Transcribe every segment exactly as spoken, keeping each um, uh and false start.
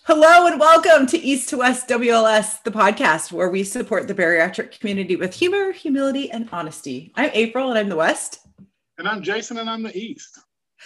Hello and welcome to East to West W L S, the podcast where we support the bariatric community with humor, humility, and honesty. I'm April and I'm the West. And I'm Jason and I'm the East.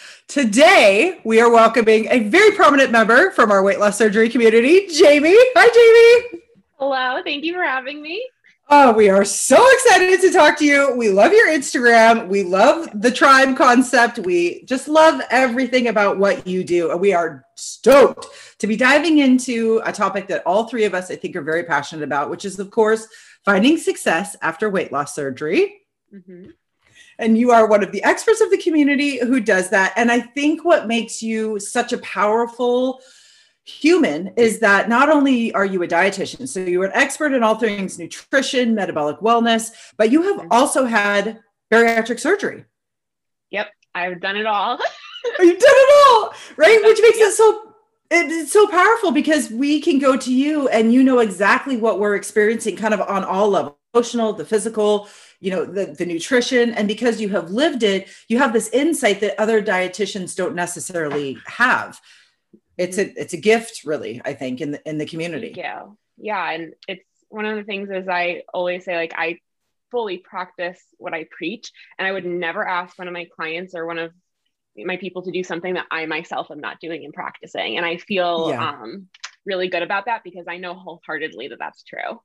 Today, we are welcoming a very prominent member from our weight loss surgery community, Jamie. Hi, Jamie. Hello, thank you for having me. Oh, we are so excited to talk to you. We love your Instagram. We love the tribe concept. We just love everything about what you do. And we are stoked to be diving into a topic that all three of us, I think, are very passionate about, which is, of course, finding success after weight loss surgery. Mm-hmm. And you are one of the experts of the community who does that. And I think what makes you such a powerful human is that not only are you a dietitian, so you're an expert in all things nutrition, metabolic wellness, but you have also had bariatric surgery. Yep, I've done it all. You've done it all, right? Which makes yep. it so it's so powerful because we can go to you and you know exactly what we're experiencing kind of on all levels, emotional, the physical, you know, the, the nutrition. And because you have lived it, you have this insight that other dietitians don't necessarily have. It's a it's a gift, really, I think, in the in the community. Yeah, yeah, and it's one of the things is I always say, like, I fully practice what I preach, and I would never ask one of my clients or one of my people to do something that I myself am not doing and practicing. And I feel yeah. um, really good about that because I know wholeheartedly that that's true.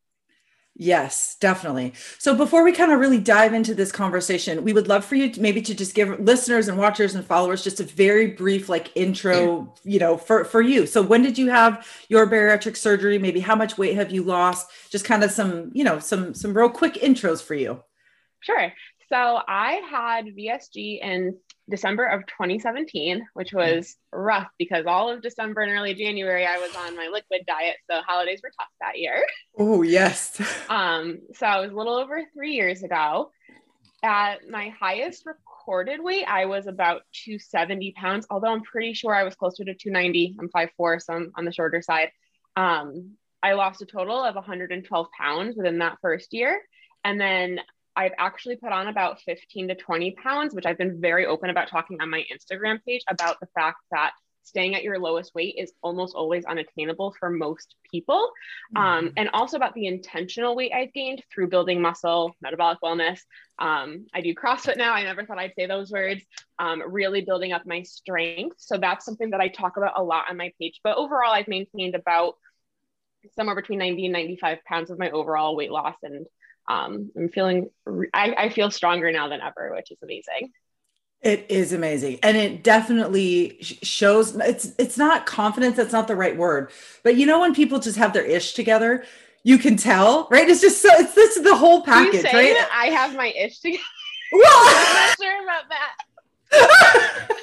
Yes, definitely. So before we kind of really dive into this conversation, we would love for you to maybe to just give listeners and watchers and followers just a very brief like intro, you know, for, for you. So when did you have your bariatric surgery? Maybe how much weight have you lost? Just kind of some, you know, some, some real quick intros for you. Sure. So I had V S G in December of twenty seventeen, which was rough because all of December and early January, I was on my liquid diet. So holidays were tough that year. Oh, yes. um, so it was a little over three years ago. At my highest recorded weight, I was about two hundred seventy pounds, although I'm pretty sure I was closer to two ninety. I'm five foot four, so I'm on the shorter side. Um, I lost a total of one hundred twelve pounds within that first year. And then I've actually put on about fifteen to twenty pounds, which I've been very open about talking on my Instagram page about the fact that staying at your lowest weight is almost always unattainable for most people. Mm-hmm. Um, and also about the intentional weight I've gained through building muscle, metabolic wellness. Um, I do CrossFit now. I never thought I'd say those words, um, really building up my strength. So that's something that I talk about a lot on my page. But overall, I've maintained about somewhere between ninety and ninety-five pounds of my overall weight loss. And Um, I'm feeling, I, I feel stronger now than ever, which is amazing. It is amazing. And it definitely shows it's, it's not confidence. That's not the right word, but you know, when people just have their ish together, you can tell, right? It's just so it's this is the whole package, you right? That I have my ish together. Well, I'm not sure about that.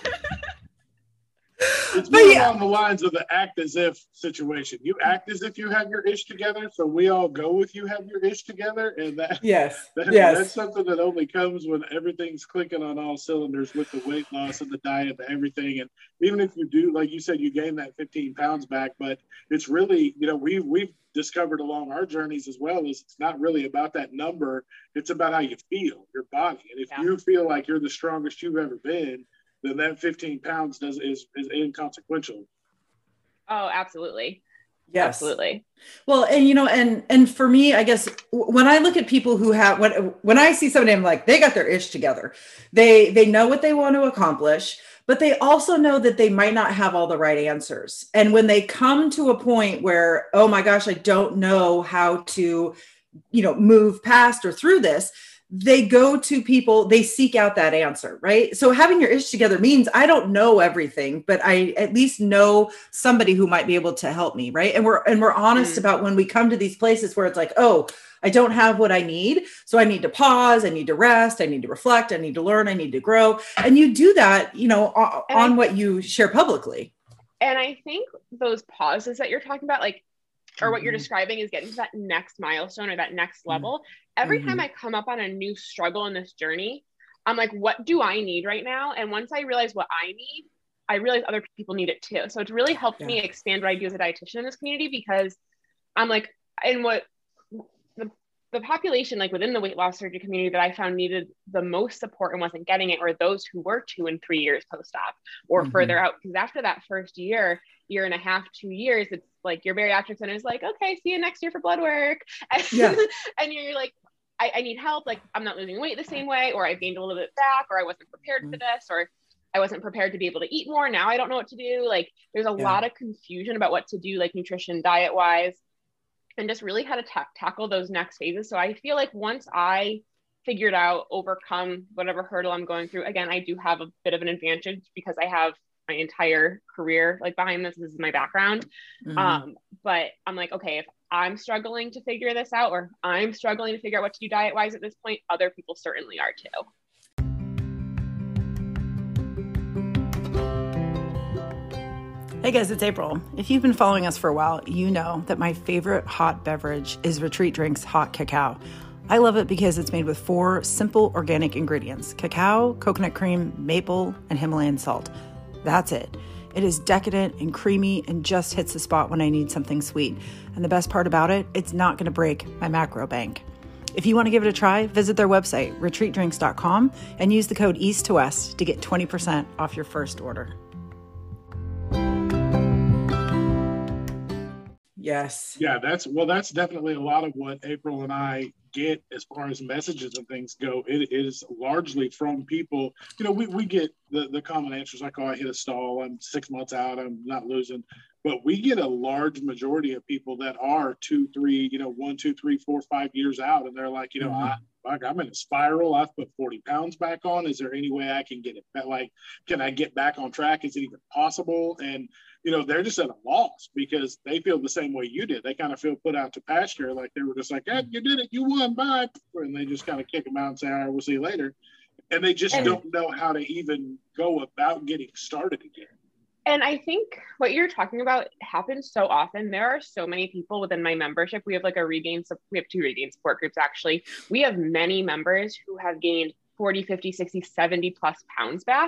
It's more yeah. along the lines of the act as if situation. You act as if you have your ish together, so we all go with you have your ish together, and that yes, that, yes. that's something that only comes when everything's clicking on all cylinders with the weight loss and the diet and everything. And even if you do, like you said, you gain that fifteen pounds back, but it's really, you know, we we've discovered along our journeys as well is it's not really about that number. It's about how you feel, your body, and if yeah. you feel like you're the strongest you've ever been, then that fifteen pounds does is, is inconsequential. Oh, absolutely. Yes. Absolutely. Well, and you know, and, and for me, I guess when I look at people who have, when, when I see somebody, I'm like, they got their ish together. They, they know what they want to accomplish, but they also know that they might not have all the right answers. And when they come to a point where, oh my gosh, I don't know how to, you know, move past or through this, they go to people, they seek out that answer, right? So having your ish together means I don't know everything, but I at least know somebody who might be able to help me, right? And we're and we're honest mm. about when we come to these places where it's like, oh, I don't have what I need. So I need to pause, I need to rest, I need to reflect, I need to learn, I need to grow. And you do that, you know, on, on I, what you share publicly. And I think those pauses that you're talking about, like, or what you're describing is getting to that next milestone or that next level. Every mm-hmm. time I come up on a new struggle in this journey, I'm like, what do I need right now? And once I realize what I need, I realize other people need it too. So it's really helped yeah. me expand what I do as a dietitian in this community because I'm like, and what the, the population, like within the weight loss surgery community that I found needed the most support and wasn't getting it were those who were two and three years post-op or mm-hmm. further out. Because after that first year, year and a half, two years, it's like your bariatric center is like, okay, see you next year for blood work. And, yeah. and you're like, I, I need help. Like, I'm not losing weight the same way, or I've gained a little bit back, or I wasn't prepared for this, or I wasn't prepared to be able to eat more. Now I don't know what to do. Like, there's a yeah. lot of confusion about what to do, like nutrition, diet wise, and just really how to ta- tackle those next phases. So I feel like once I figured out, overcome whatever hurdle I'm going through, again, I do have a bit of an advantage because I have my entire career like behind this. This is my background. Mm-hmm. Um, but I'm like, okay, if I'm struggling to figure this out, or I'm struggling to figure out what to do diet wise at this point, other people certainly are too. Hey guys, it's April. If you've been following us for a while, you know that my favorite hot beverage is Retreat Drinks Hot Cacao. I love it because it's made with four simple organic ingredients: cacao, coconut cream, maple, and Himalayan salt. That's it. It is decadent and creamy and just hits the spot when I need something sweet. And the best part about it, it's not going to break my macro bank. If you want to give it a try, visit their website, retreat drinks dot com, and use the code east to west to get twenty percent off your first order. Yes. Yeah, that's, well, that's definitely a lot of what April and I get as far as messages and things go. It is largely from people, you know, we, we get the, the common answers like, oh, I hit a stall, I'm six months out, I'm not losing. But we get a large majority of people that are two, three, you know, one, two, three, four, five years out. And they're like, you know, mm-hmm. I, I'm in a spiral. I've put forty pounds back on. Is there any way I can get it back? Like, can I get back on track? Is it even possible? And, you know, they're just at a loss because they feel the same way you did. They kind of feel put out to pasture. Like they were just like, hey, you did it. You won. Bye. And they just kind of kick them out and say, all right, we'll see you later. And they just and, don't know how to even go about getting started again. And I think what you're talking about happens so often. There are so many people within my membership. We have like a regain, we have two regain support groups, actually. We have many members who have gained forty, fifty, sixty, seventy plus pounds back.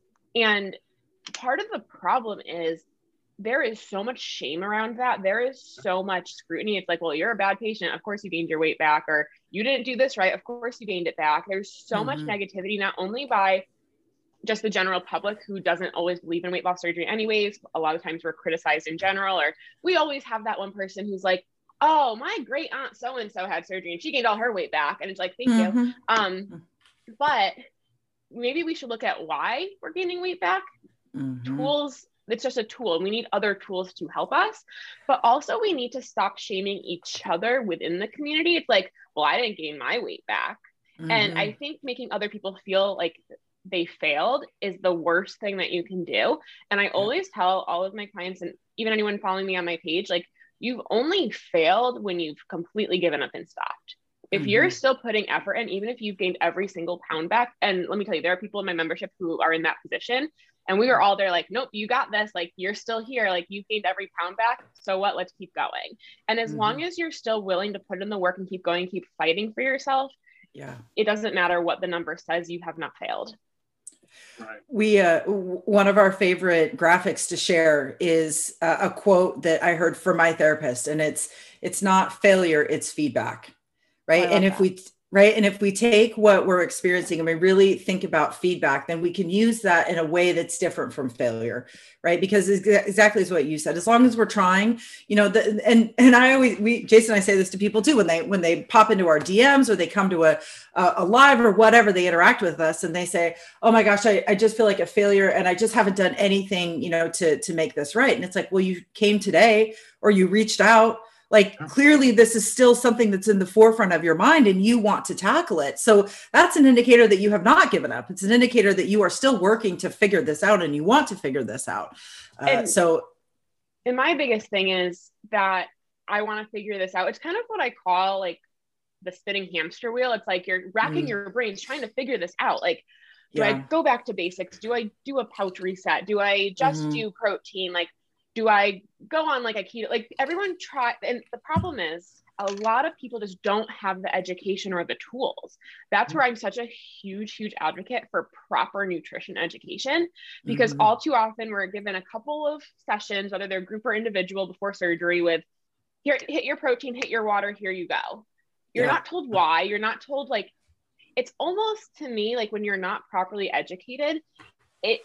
And part of the problem is there is so much shame around that. There is so much scrutiny. It's like, well, you're a bad patient. Of course you gained your weight back, or you didn't do this right. Of course you gained it back. There's so mm-hmm. much negativity, not only by just the general public who doesn't always believe in weight loss surgery anyways. A lot of times we're criticized in general, or we always have that one person who's like, oh, my great aunt so-and-so had surgery and she gained all her weight back. And it's like, thank mm-hmm. you. Um, but maybe we should look at why we're gaining weight back. Mm-hmm. Tools, it's just a tool. We need other tools to help us, but also we need to stop shaming each other within the community. It's like, well, I didn't gain my weight back. Mm-hmm. And I think making other people feel like they failed is the worst thing that you can do. And I always tell all of my clients, and even anyone following me on my page, like, you've only failed when you've completely given up and stopped. If mm-hmm. you're still putting effort in, even if you've gained every single pound back, and let me tell you, there are people in my membership who are in that position, and we were all there like, nope, you got this. Like, you're still here. Like, you've gained every pound back. So what? Let's keep going. And as mm-hmm. long as you're still willing to put in the work and keep going, keep fighting for yourself, yeah, it doesn't matter what the number says, you have not failed. Right. We, uh, w- one of our favorite graphics to share is uh, a quote that I heard from my therapist, and it's, it's not failure, it's feedback. Right. And if that. we, right. And if we take what we're experiencing and we really think about feedback, then we can use that in a way that's different from failure. Right. Because it's exactly as what you said, as long as we're trying, you know, the, and, and I always, we, Jason and I say this to people too, when they, when they pop into our D Ms or they come to a, a, a live or whatever, they interact with us and they say, oh my gosh, I, I just feel like a failure and I just haven't done anything, you know, to, to make this right. And it's like, well, you came today or you reached out. Like, clearly this is still something that's in the forefront of your mind and you want to tackle it. So that's an indicator that you have not given up. It's an indicator that you are still working to figure this out and you want to figure this out. Uh, and, so. And my biggest thing is that I want to figure this out. It's kind of what I call like the spinning hamster wheel. It's like you're racking mm. your brains trying to figure this out. Like, do yeah. I go back to basics? Do I do a pouch reset? Do I just mm-hmm. do protein? Like, do I go on like a keto? Like, everyone try. And the problem is a lot of people just don't have the education or the tools. That's where I'm such a huge, huge advocate for proper nutrition education, because mm-hmm. all too often we're given a couple of sessions, whether they're group or individual before surgery, with here, hit your protein, hit your water, here you go. You're yeah. not told why. You're not told, like, it's almost to me, like when you're not properly educated, it,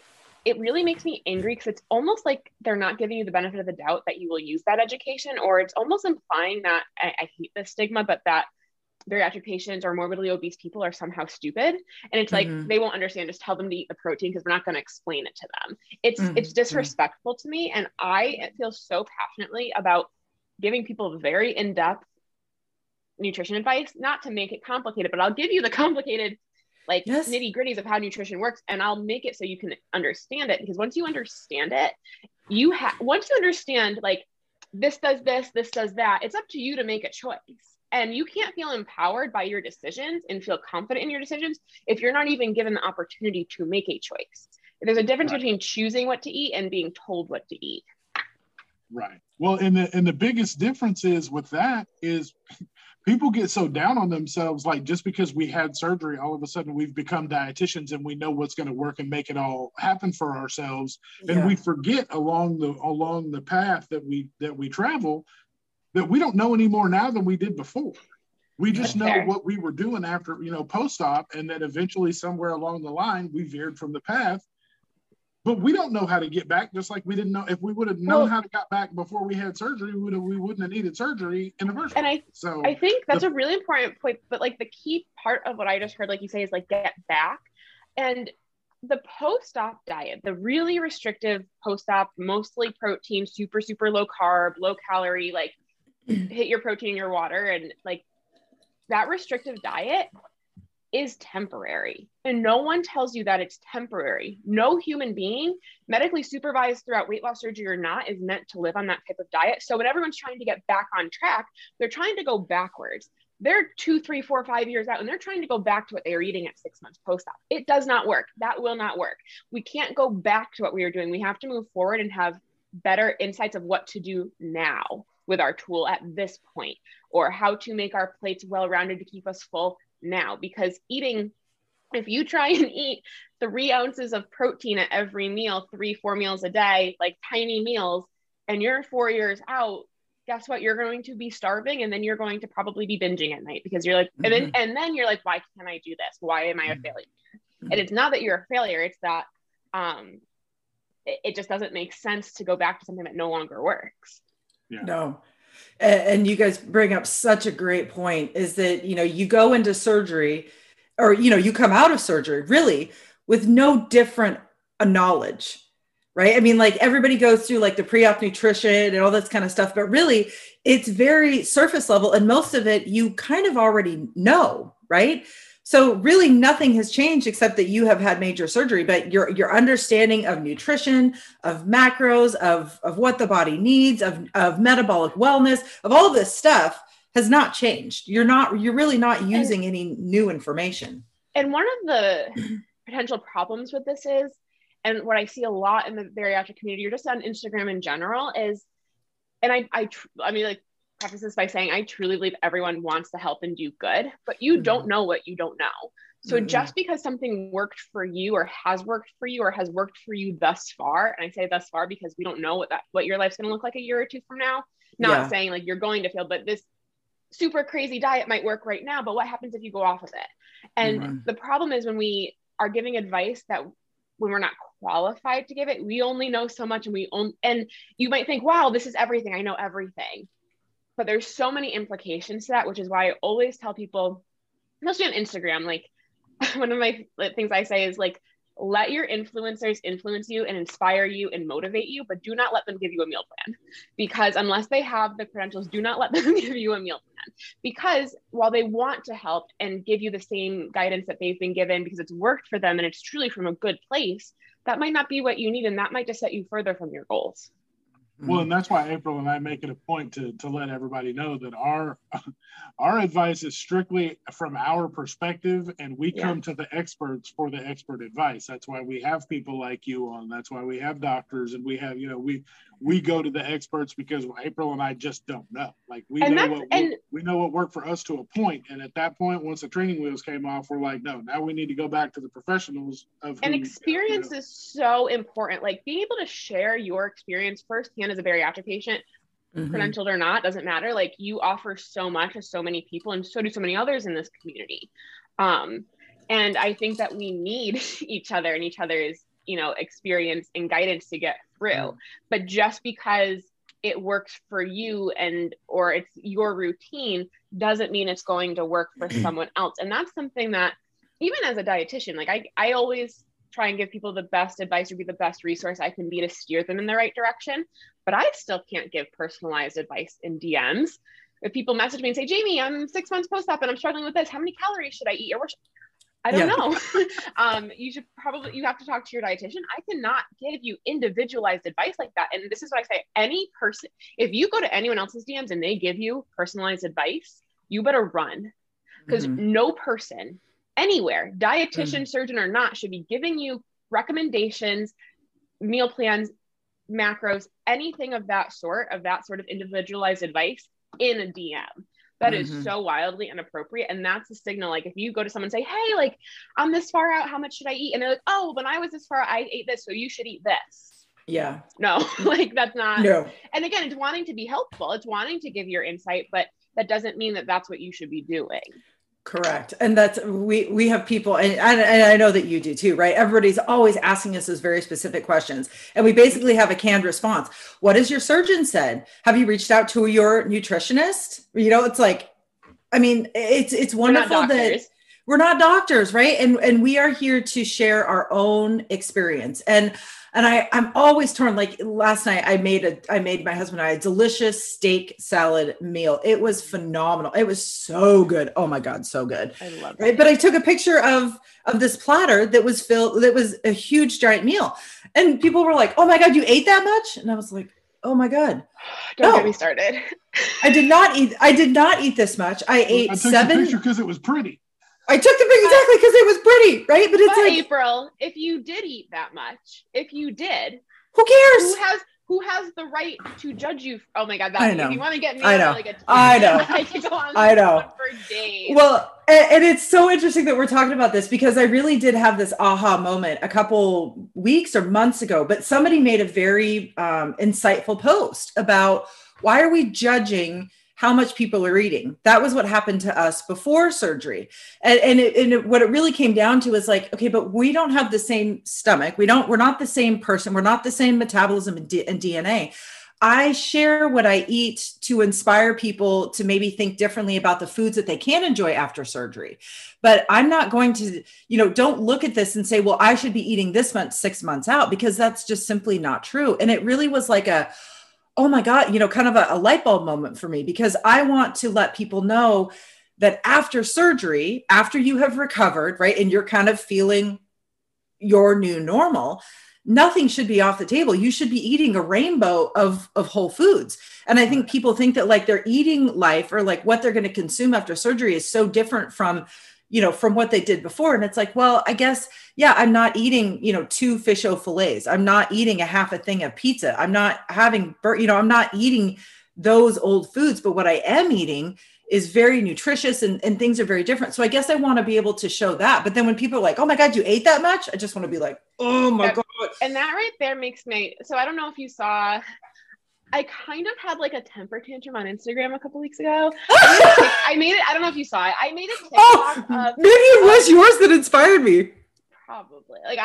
it really makes me angry because it's almost like they're not giving you the benefit of the doubt that you will use that education, or it's almost implying that, I, I hate this stigma, but that bariatric patients or morbidly obese people are somehow stupid. And it's like, mm-hmm. they won't understand, just tell them to eat the protein because we're not going to explain it to them. It's, mm-hmm. it's disrespectful to me. And I feel so passionately about giving people very in-depth nutrition advice, not to make it complicated, but I'll give you the complicated, like yes. nitty gritties of how nutrition works. And I'll make it so you can understand it, because once you understand it, you have, once you understand, like, this does this, this does that, it's up to you to make a choice. And you can't feel empowered by your decisions and feel confident in your decisions if you're not even given the opportunity to make a choice. There's a difference right. between choosing what to eat and being told what to eat. Right. Well, and the and the biggest difference is with that is people get so down on themselves, like just because we had surgery, all of a sudden we've become dietitians and we know what's going to work and make it all happen for ourselves. Yeah. And we forget along the along the path that we that we travel that we don't know any more now than we did before. We just know what we were doing after, you know, post-op, and then eventually somewhere along the line, we veered from the path. But we don't know how to get back, just like we didn't know. If we would have known well, how to get back before we had surgery, we, would have, we wouldn't have needed surgery in the first place. And I, so I think that's the, a really important point. But like the key part of what I just heard, like you say, is like get back. And the post-op diet, the really restrictive post-op, mostly protein, super, super low carb, low calorie, like hit your protein in your water, and like that restrictive diet is temporary, and no one tells you that it's temporary. No human being, medically supervised throughout weight loss surgery or not, is meant to live on that type of diet. So when everyone's trying to get back on track, they're trying to go backwards. They're two, three, four, five years out, and they're trying to go back to what they were eating at six months post-op. It does not work. That will not work. We can't go back to what we were doing. We have to move forward and have better insights of what to do now with our tool at this point, or how to make our plates well-rounded to keep us full now. Because eating, if you try and eat three ounces of protein at every meal, three, four meals a day, like tiny meals, and you're four years out, guess what? You're going to be starving, and then you're going to probably be binging at night because you're like, mm-hmm. and then and then you're like, why can't I do this? Why am I a failure? Mm-hmm. And it's not that you're a failure, it's that um, it, it just doesn't make sense to go back to something that no longer works. Yeah. No. And you guys bring up such a great point, is that, you know, you go into surgery, or, you know, you come out of surgery really with no different uh, knowledge, right? I mean, like everybody goes through like the pre-op nutrition and all this kind of stuff, but really it's very surface level, and most of it you kind of already know, right? So really nothing has changed except that you have had major surgery, but your, your understanding of nutrition, of macros, of, of what the body needs, of, of metabolic wellness, of all this stuff has not changed. You're not, you're really not using and, any new information. And one of the potential problems with this is, and what I see a lot in the bariatric community, or just on Instagram in general, is, and I, I, I mean, like, preface this by saying I truly believe everyone wants to help and do good, but you mm-hmm. don't know what you don't know. So mm-hmm. just because something worked for you, or has worked for you, or has worked for you thus far, and I say thus far because we don't know what that what your life's going to look like a year or two from now. Not yeah. saying like you're going to fail, but this super crazy diet might work right now, but what happens if you go off of it? And mm-hmm. the problem is when we are giving advice that when we're not qualified to give it, we only know so much, and we own, and you might think, wow, this is everything. I know everything. But there's so many implications to that, which is why I always tell people, mostly on Instagram, like one of my things I say is like, let your influencers influence you and inspire you and motivate you, but do not let them give you a meal plan. Because unless they have the credentials, do not let them give you a meal plan. Because while they want to help and give you the same guidance that they've been given because it's worked for them and it's truly from a good place, that might not be what you need, and that might just set you further from your goals. Well, and that's why April and I make it a point to to let everybody know that our our advice is strictly from our perspective, and we yeah. come to the experts for the expert advice. That's why we have people like you on. That's why we have doctors, and we have, you know, we we go to the experts because April and I just don't know. Like we and know what and, we know what worked for us to a point, and at that point, once the training wheels came off, we're like, no, now we need to go back to the professionals of. And who, experience you know, is so important. Like being able to share your experience firsthand as a bariatric patient, mm-hmm. credentialed or not, doesn't matter. Like you offer so much to so many people, and so do so many others in this community. Um, and I think that we need each other and each other's you know, experience and guidance to get through. Mm. But just because it works for you and, or it's your routine doesn't mean it's going to work for someone else. And that's something that even as a dietitian, like I, I always try and give people the best advice or be the best resource I can be to steer them in the right direction. But I still can't give personalized advice in D Ms. If people message me and say, Jamie, I'm six months post-op and I'm struggling with this. How many calories should I eat? Or I don't yeah. know. um, you should probably, you have to talk to your dietitian. I cannot give you individualized advice like that. And this is what I say, any person, if you go to anyone else's D Ms and they give you personalized advice, you better run. Because mm-hmm. no person anywhere, dietitian, mm-hmm. surgeon or not, should be giving you recommendations, meal plans, macros, anything of that sort, of that sort of individualized advice in a D M. That mm-hmm. is so wildly inappropriate. And that's a signal. Like if you go to someone and say, hey, like I'm this far out, how much should I eat? And they're like, oh, when I was this far, I ate this, so you should eat this. Yeah. No, like that's not. No. And again, it's wanting to be helpful. It's wanting to give your insight, but that doesn't mean that that's what you should be doing. Correct. And that's, we, we have people, and, and, and I know that you do too, right? Everybody's always asking us those very specific questions. And we basically have a canned response. What has your surgeon said? Have you reached out to your nutritionist? You know, it's like, I mean, it's, it's wonderful that we're not doctors, right? And, and we are here to share our own experience. And And I, I'm always torn. Like last night, I made a, I made my husband and I a delicious steak salad meal. It was phenomenal. It was so good. Oh my God, so good. I love it. Right? But I took a picture of, of this platter that was filled, that was a huge giant meal. And people were like, oh my God, you ate that much? And I was like, oh my God. Don't no. get me started. I did not eat, I did not eat this much. I ate I took seven. the picture because it was pretty. I took the picture exactly because it was pretty, right? But it's but like April, if you did eat that much, if you did, who cares? Who has who has the right to judge you? Oh my God, that if you want to get me I know. Like a I know. I could go on I know. for days. Well, and, and it's so interesting that we're talking about this because I really did have this aha moment a couple weeks or months ago. But somebody made a very um, insightful post about why are we judging how much people are eating. That was what happened to us before surgery. And, and, it, and it, what it really came down to is like, okay, but we don't have the same stomach. We don't, we're not the same person. We're not the same metabolism and, D, and D N A. I share what I eat to inspire people to maybe think differently about the foods that they can enjoy after surgery. But I'm not going to, you know, don't look at this and say, well, I should be eating this much six months out, because that's just simply not true. And it really was like a, oh my God, you know, kind of a, a light bulb moment for me, because I want to let people know that after surgery, after you have recovered, right, and you're kind of feeling your new normal, nothing should be off the table. You should be eating a rainbow of, of whole foods. And I think people think that like their eating life or like what they're going to consume after surgery is so different from, you know, from what they did before. And it's like, well, I guess, yeah, I'm not eating, you know, two fish o fillets. I'm not eating a half a thing of pizza. I'm not having, you know, I'm not eating those old foods, but what I am eating is very nutritious and, and things are very different. So I guess I want to be able to show that. But then when people are like, oh my God, you ate that much? I just want to be like, oh my yeah, God. And that right there makes me, so I don't know if you saw, I kind of had like a temper tantrum on Instagram a couple weeks ago. I made it, I don't know if you saw it. I made a TikTok oh, of, maybe it was um, yours that inspired me. Probably. Like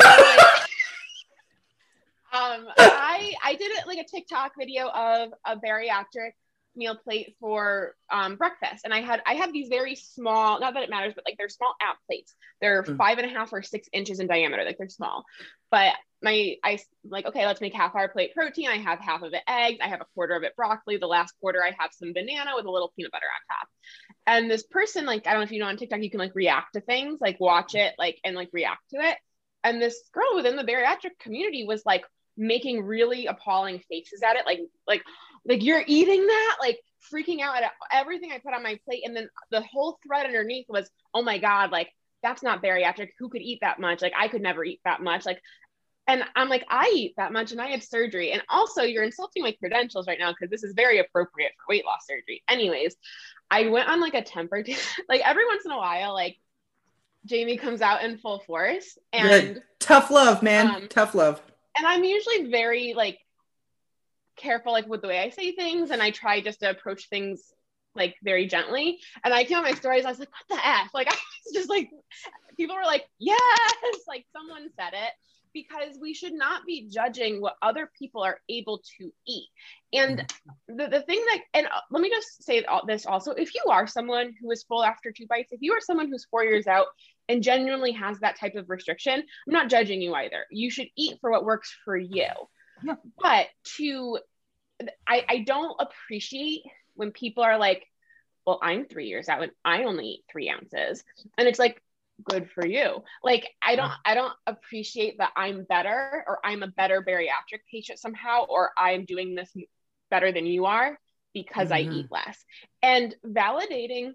I um I I did it like a TikTok video of a bariatric meal plate for um breakfast. And I had I have these very small, not that it matters, but like they're small app plates. They're mm. five and a half or six inches in diameter, like they're small. But my I like, okay, let's make half our plate protein. I have half of it eggs, I have a quarter of it broccoli, the last quarter I have some banana with a little peanut butter on top. And this person, like, I don't know if you know, on TikTok, you can like react to things, like watch it, like, and like react to it. And this girl within the bariatric community was like making really appalling faces at it. Like, like, like you're eating that, like freaking out at everything I put on my plate. And then the whole thread underneath was, oh my God, like that's not bariatric. Who could eat that much? Like I could never eat that much. Like, and I'm like, I eat that much and I had surgery. And also you're insulting my credentials right now, because this is very appropriate for weight loss surgery. Anyways, I went on like a temper, t- like every once in a while, like Jamie comes out in full force and Good. Tough love, man. Um, Tough love. And I'm usually very like careful, like with the way I say things. And I try just to approach things like very gently. And I came on my stories, I was like, what the F? Like, I was just like, people were like, yes, like someone said it. because we should not be judging what other people are able to eat. And the, the thing that, and let me just say this also, if you are someone who is full after two bites, if you are someone who's four years out and genuinely has that type of restriction, I'm not judging you either. You should eat for what works for you. Yeah. But to, I, I don't appreciate when people are like, well, I'm three years out and I only eat three ounces. And it's like, good for you. Like, I don't, I don't appreciate that I'm better, or I'm a better bariatric patient somehow, or I'm doing this better than you are because mm-hmm. I eat less. And validating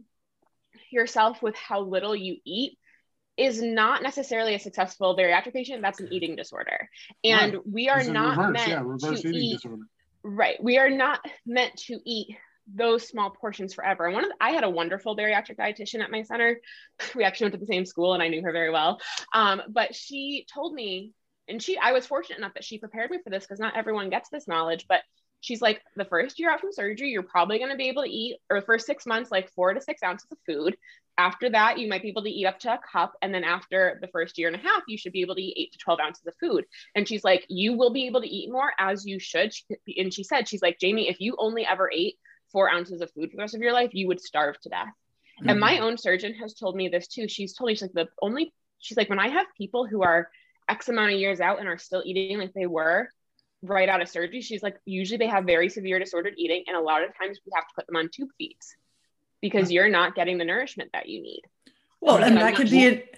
yourself with how little you eat is not necessarily a successful bariatric patient. That's an eating disorder. And right. we are not reverse, meant yeah, reverse to eating eat, disorder. Right. We are not meant to eat those small portions forever. And one of the, I had a wonderful bariatric dietitian at my center. We actually went to the same school and I knew her very well. Um, but she told me, and she, I was fortunate enough that she prepared me for this because not everyone gets this knowledge, but she's like, the first year out from surgery, you're probably going to be able to eat, or the first six months, like four to six ounces of food. After that, you might be able to eat up to a cup. And then after the first year and a half, you should be able to eat eight to twelve ounces of food. And she's like, you will be able to eat more as you should. And she said, she's like, Jamie, if you only ever ate four ounces of food for the rest of your life, you would starve to death. Mm-hmm. And my own surgeon has told me this too. She's told me, she's like, the only, she's like, when I have people who are X amount of years out and are still eating like they were right out of surgery, she's like, usually they have very severe disordered eating. And a lot of times we have to put them on tube feeds because you're not getting the nourishment that you need. Well, and, and that could be, a,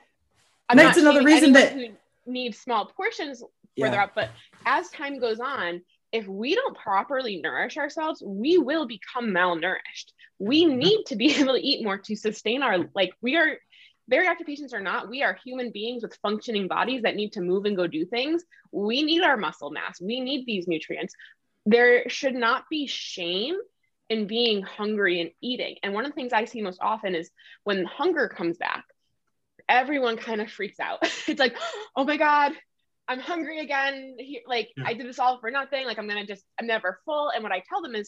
and that's another reason that who needs small portions further yeah. up. But as time goes on, if we don't properly nourish ourselves, we will become malnourished. We need to be able to eat more to sustain our, like we are, bariatric patients are not, we are human beings with functioning bodies that need to move and go do things. We need our muscle mass. We need these nutrients. There should not be shame in being hungry and eating. And one of the things I see most often is when hunger comes back, everyone kind of freaks out. It's like, oh my God, I'm hungry again. Here, like yeah. I did this all for nothing. Like I'm going to just, I'm never full. And what I tell them is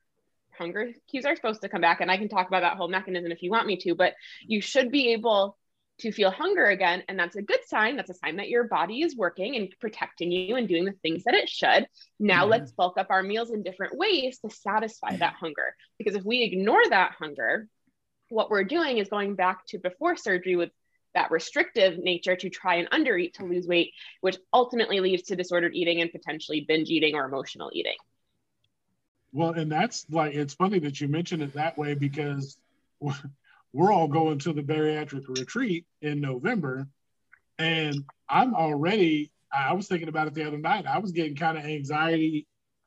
hunger cues are supposed to come back. And I can talk about that whole mechanism if you want me to, but you should be able to feel hunger again. And that's a good sign. That's a sign that your body is working and protecting you and doing the things that it should. Now mm-hmm. let's bulk up our meals in different ways to satisfy that hunger. Because if we ignore that hunger, what we're doing is going back to before surgery with that restrictive nature to try and undereat to lose weight, which ultimately leads to disordered eating and potentially binge eating or emotional eating. Well, and that's like, it's funny that you mention it that way because we're all going to the bariatric retreat in November. And I'm already, I was thinking about it the other night. I was getting kind of anxiety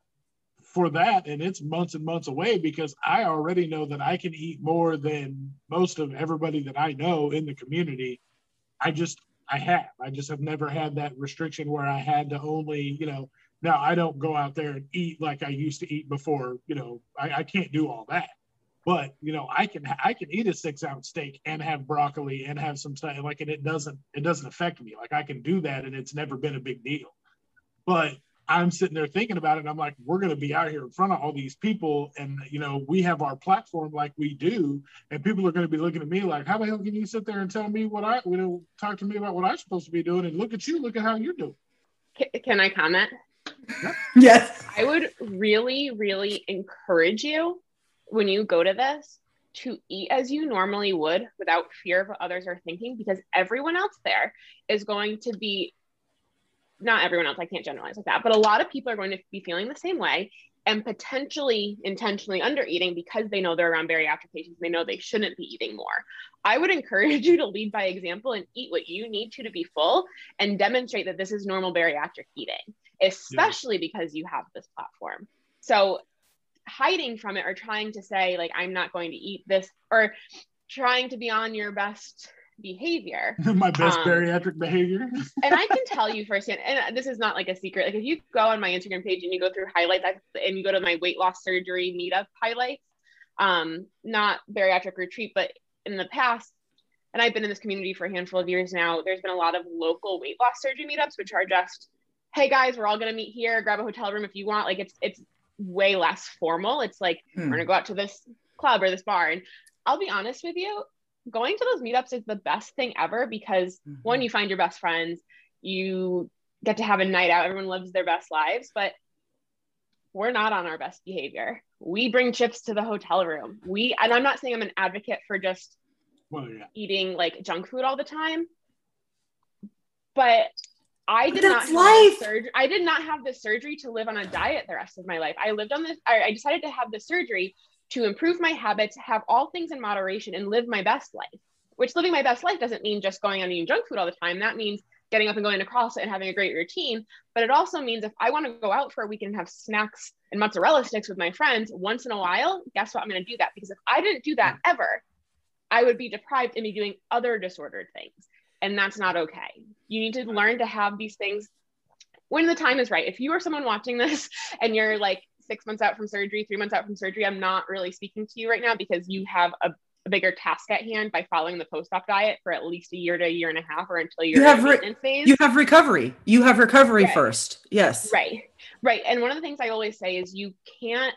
for that. And it's months and months away because I already know that I can eat more than most of everybody that I know in the community. I just, I have, I just have never had that restriction where I had to only, you know, now I don't go out there and eat like I used to eat before, you know, I, I can't do all that. But, you know, I can, I can eat a six ounce steak and have broccoli and have some stuff like, and it doesn't, it doesn't affect me. Like I can do that and it's never been a big deal. But I'm sitting there thinking about it and I'm like, we're going to be out here in front of all these people. And, you know, we have our platform like we do. And people are going to be looking at me like, how the hell can you sit there and tell me what I, you know, talk to me about what I'm supposed to be doing? And look at you, look at how you're doing. Can I comment? Yes. I would really, really encourage you when you go to this to eat as you normally would without fear of what others are thinking, because everyone else there is going to be, not everyone else, I can't generalize like that, but a lot of people are going to be feeling the same way and potentially intentionally under eating because they know they're around bariatric patients and they know they shouldn't be eating more. I would encourage you to lead by example and eat what you need to to be full and demonstrate that this is normal bariatric eating, especially yeah. because you have this platform. So hiding from it or trying to say like, I'm not going to eat this, or trying to be on your best behavior. My best um, bariatric behavior. And I can tell you firsthand, and this is not like a secret, like if you go on my Instagram page and you go through highlights and you go to my weight loss surgery meetup highlights, um, not bariatric retreat, but in the past, and I've been in this community for a handful of years now, there's been a lot of local weight loss surgery meetups, which are just, hey guys, we're all going to meet here, grab a hotel room if you want. Like it's, it's way less formal. It's like, hmm. we're going to go out to this club or this bar. And I'll be honest with you, going to those meetups is the best thing ever because mm-hmm. one, you find your best friends, you get to have a night out. Everyone lives their best lives, but we're not on our best behavior. We bring chips to the hotel room. We, and I'm not saying I'm an advocate for just well, yeah. eating like junk food all the time, but I did but not that's have life. the surgery. I did not have the surgery to live on a diet the rest of my life. I lived on this. I, I decided to have the surgery to improve my habits, have all things in moderation, and live my best life. Which living my best life doesn't mean just going on eating junk food all the time. That means getting up and going to CrossFit and having a great routine. But it also means if I want to go out for a weekend and have snacks and mozzarella sticks with my friends once in a while, guess what? I'm going to do that, because if I didn't do that ever, I would be deprived and be doing other disordered things. And that's not okay. You need to learn to have these things when the time is right. If you are someone watching this and you're like six months out from surgery, three months out from surgery, I'm not really speaking to you right now, because you have a, a bigger task at hand by following the post-op diet for at least a year to a year and a half, or until you're you have in re- maintenance phase. You have recovery. You have recovery right. first. Yes. Right. Right. And one of the things I always say is you can't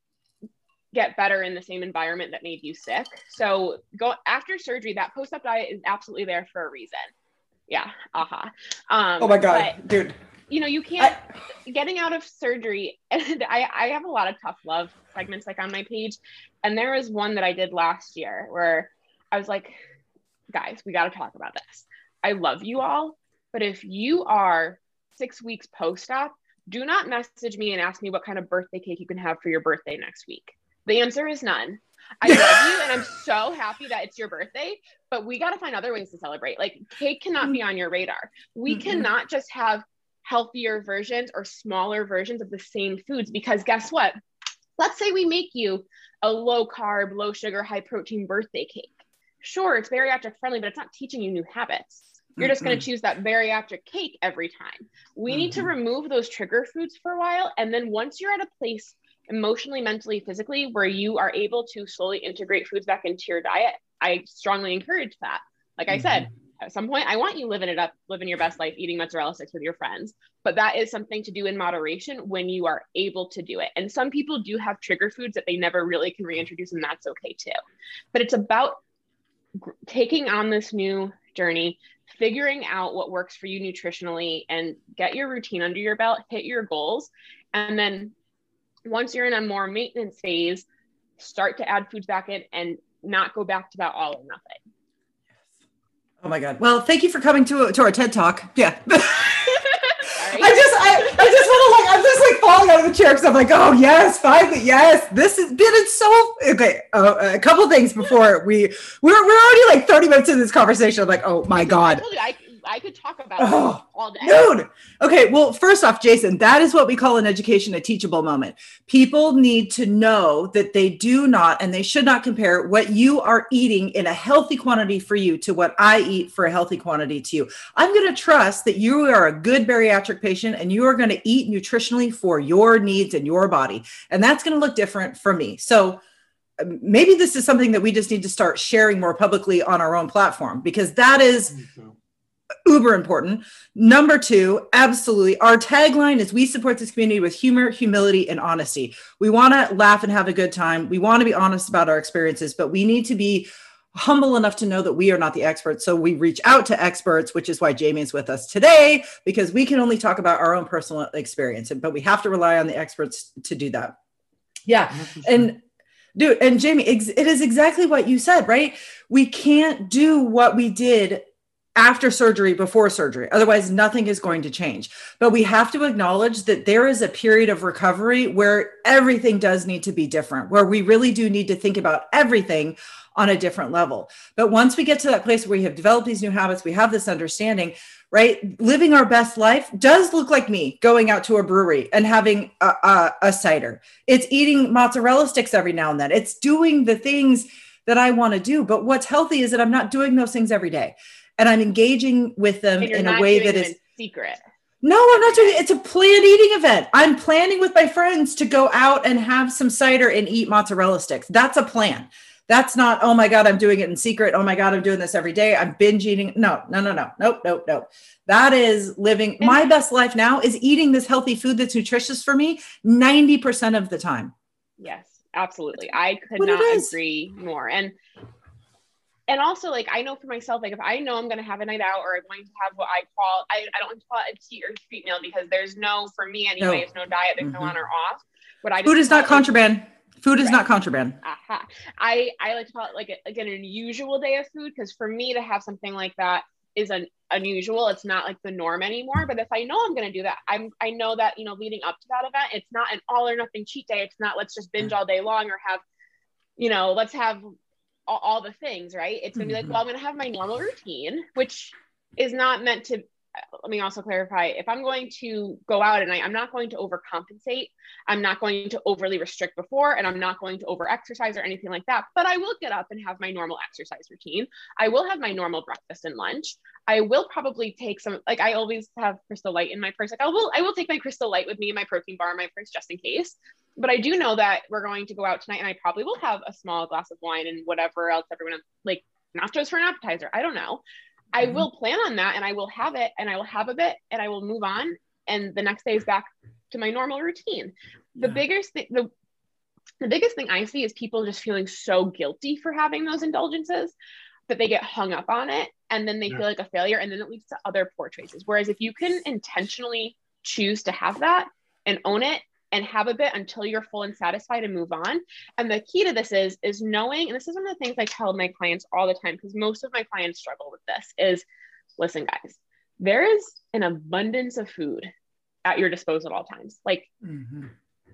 get better in the same environment that made you sick. So go after surgery, that post-op diet is absolutely there for a reason. Yeah. Uh-huh. Um, oh my God, but, dude. You know, you can't, I, getting out of surgery, and I, I have a lot of tough love segments like on my page. And there was one that I did last year where I was like, guys, we got to talk about this. I love you all, but if you are six weeks post-op, do not message me and ask me what kind of birthday cake you can have for your birthday next week. The answer is none. I love you, and I'm so happy that it's your birthday, but we got to find other ways to celebrate. Like, cake cannot be on your radar. We mm-hmm. cannot just have healthier versions or smaller versions of the same foods, because guess what? Let's say we make you a low carb, low sugar, high protein birthday cake. Sure, it's bariatric friendly, but it's not teaching you new habits. You're just going to choose that bariatric cake every time. We mm-hmm. need to remove those trigger foods for a while. And then once you're at a place emotionally, mentally, physically, where you are able to slowly integrate foods back into your diet, I strongly encourage that. Like mm-hmm. I said, at some point, I want you living it up, living your best life, eating mozzarella sticks with your friends. But that is something to do in moderation when you are able to do it. And some people do have trigger foods that they never really can reintroduce, and that's okay too. But it's about taking on this new journey, figuring out what works for you nutritionally, and get your routine under your belt, hit your goals. And then once you're in a more maintenance phase, start to add foods back in and not go back to that all or nothing. Oh my God. Well, thank you for coming to, to our TED Talk. Yeah. I just, I, I just want to like, I'm just like falling out of the chair because I'm like, oh yes, finally, yes. This has been it's so, okay. Uh, a couple things before we, we're, we're already like thirty minutes into this conversation. I'm like, oh my God. I told you, I, I could talk about oh, it all day. Dude. Okay. Well, first off, Jason, that is what we call in education a teachable moment. People need to know that they do not, and they should not compare what you are eating in a healthy quantity for you to what I eat for a healthy quantity to you. I'm going to trust that you are a good bariatric patient and you are going to eat nutritionally for your needs and your body. And that's going to look different for me. So maybe this is something that we just need to start sharing more publicly on our own platform, because that is uber important. Number two, absolutely. Our tagline is we support this community with humor, humility, and honesty. We want to laugh and have a good time. We want to be honest about our experiences, but we need to be humble enough to know that we are not the experts. So we reach out to experts, which is why Jamie is with us today, because we can only talk about our own personal experience, but we have to rely on the experts to do that. Yeah. And dude, and Jamie, it is exactly what you said, right? We can't do what we did after surgery, before surgery. Otherwise, nothing is going to change. But we have to acknowledge that there is a period of recovery where everything does need to be different, where we really do need to think about everything on a different level. But once we get to that place where we have developed these new habits, we have this understanding, right? Living our best life does look like me going out to a brewery and having a, a, a cider. It's eating mozzarella sticks every now and then. It's doing the things that I want to do. But what's healthy is that I'm not doing those things every day. And I'm engaging with them in a way that is secret. No, I'm not doing it. It's a planned eating event. I'm planning with my friends to go out and have some cider and eat mozzarella sticks. That's a plan. That's not, oh my God, I'm doing it in secret. Oh my God, I'm doing this every day. I'm binge eating. No, no, no, no, nope, nope, nope. That is living my best life now is eating this healthy food that's nutritious for me ninety percent of the time. Yes, absolutely. I could not agree more. And and also like, I know for myself, like if I know I'm going to have a night out or I'm going to have what I call, I, I don't want to call it a cheat or treat meal because there's no, for me anyway, No. it's no diet, there's Mm-hmm. no on or off. What I Food is not like, contraband. Food is right. not contraband. Aha. I, I like to call it like, a, like an unusual day of food. Cause for me to have something like that is an unusual. It's not like the norm anymore. But if I know I'm going to do that, I'm, I know that, you know, leading up to that event, it's not an all or nothing cheat day. It's not, let's just binge all day long or have, you know, let's have all, all the things, right? It's gonna be like, well, I'm gonna have my normal routine, which is not meant to, let me also clarify, if I'm going to go out at night, I'm not going to overcompensate. I'm not going to overly restrict before, and I'm not going to over exercise or anything like that, but I will get up and have my normal exercise routine. I will have my normal breakfast and lunch. I will probably take some, like I always have Crystal Light in my purse. Like I will, I will take my Crystal Light with me and my protein bar in my purse just in case. But I do know that we're going to go out tonight and I probably will have a small glass of wine and whatever else everyone, like nachos for an appetizer. I don't know. I will plan on that and I will have it and I will have a bit and I will move on. And the next day is back to my normal routine. The yeah. biggest thing, the, the biggest thing I see is people just feeling so guilty for having those indulgences that they get hung up on it. And then they yeah. feel like a failure. And then it leads to other poor choices. Whereas if you can intentionally choose to have that and own it and have a bit until you're full and satisfied and move on. And the key to this is, is knowing, and this is one of the things I tell my clients all the time, because most of my clients struggle with this, is listen, guys, there is an abundance of food at your disposal at all times. Like mm-hmm.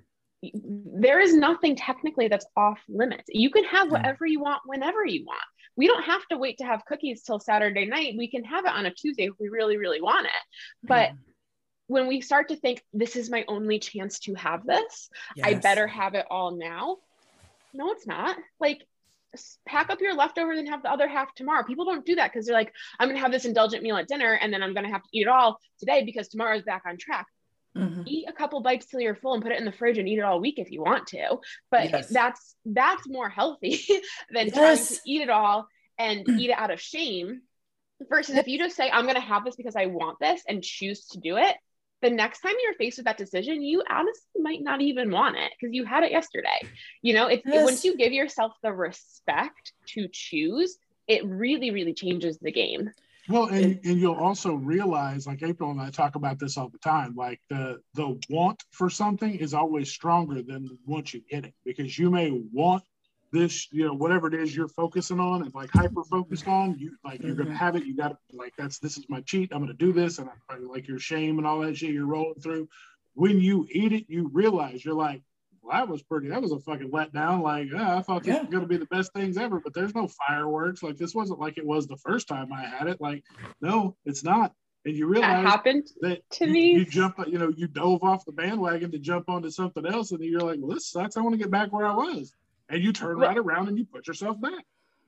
there is nothing technically that's off limits. You can have whatever you want, whenever you want. We don't have to wait to have cookies till Saturday night. We can have it on a Tuesday if we really, really want it. But mm. when we start to think this is my only chance to have this, yes. I better have it all now. No, it's not. Like pack up your leftovers and have the other half tomorrow. People don't do that because they're like, I'm going to have this indulgent meal at dinner and then I'm going to have to eat it all today because tomorrow's back on track. Mm-hmm. Eat a couple bites till you're full and put it in the fridge and eat it all week if you want to. But yes. that's, that's more healthy than yes. trying to eat it all and eat it out of shame. Versus if you just say, I'm going to have this because I want this and choose to do it, the next time you're faced with that decision, you honestly might not even want it because you had it yesterday. You know, it's yes. once you give yourself the respect to choose, it really, really changes the game. Well, and, and you'll also realize, like April and I talk about this all the time, like the, the want for something is always stronger than once you get it, because you may want this, you know, whatever it is you're focusing on and like hyper focused on, you like, you're mm-hmm. going to have it. You got to like, that's, this is my cheat. I'm going to do this. And I, like your shame and all that shit you're rolling through. When you eat it, you realize you're like, well, that was pretty, that was a fucking letdown. Like, oh, I thought this yeah. was going to be the best things ever, but there's no fireworks. Like this wasn't like it was the first time I had it. Like, no, it's not. And you realize that happened that to you, me. You jump, you know, you dove off the bandwagon to jump onto something else. And then you're like, well, this sucks. I want to get back where I was. And you turn right around and you put yourself back.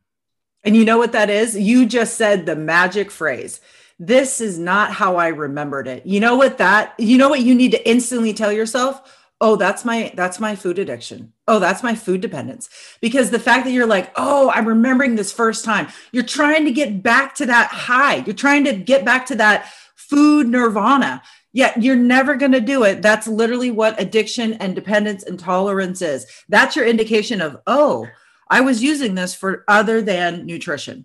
And you know what that is? You just said the magic phrase. This is not how I remembered it. You know what that, you know what you need to instantly tell yourself? Oh, that's my, that's my food addiction. Oh, that's my food dependence. Because the fact that you're like, oh, I'm remembering this first time, you're trying to get back to that high. You're trying to get back to that food nirvana. Yet you're never going to do it. That's literally what addiction and dependence and tolerance is. That's your indication of, oh, I was using this for other than nutrition.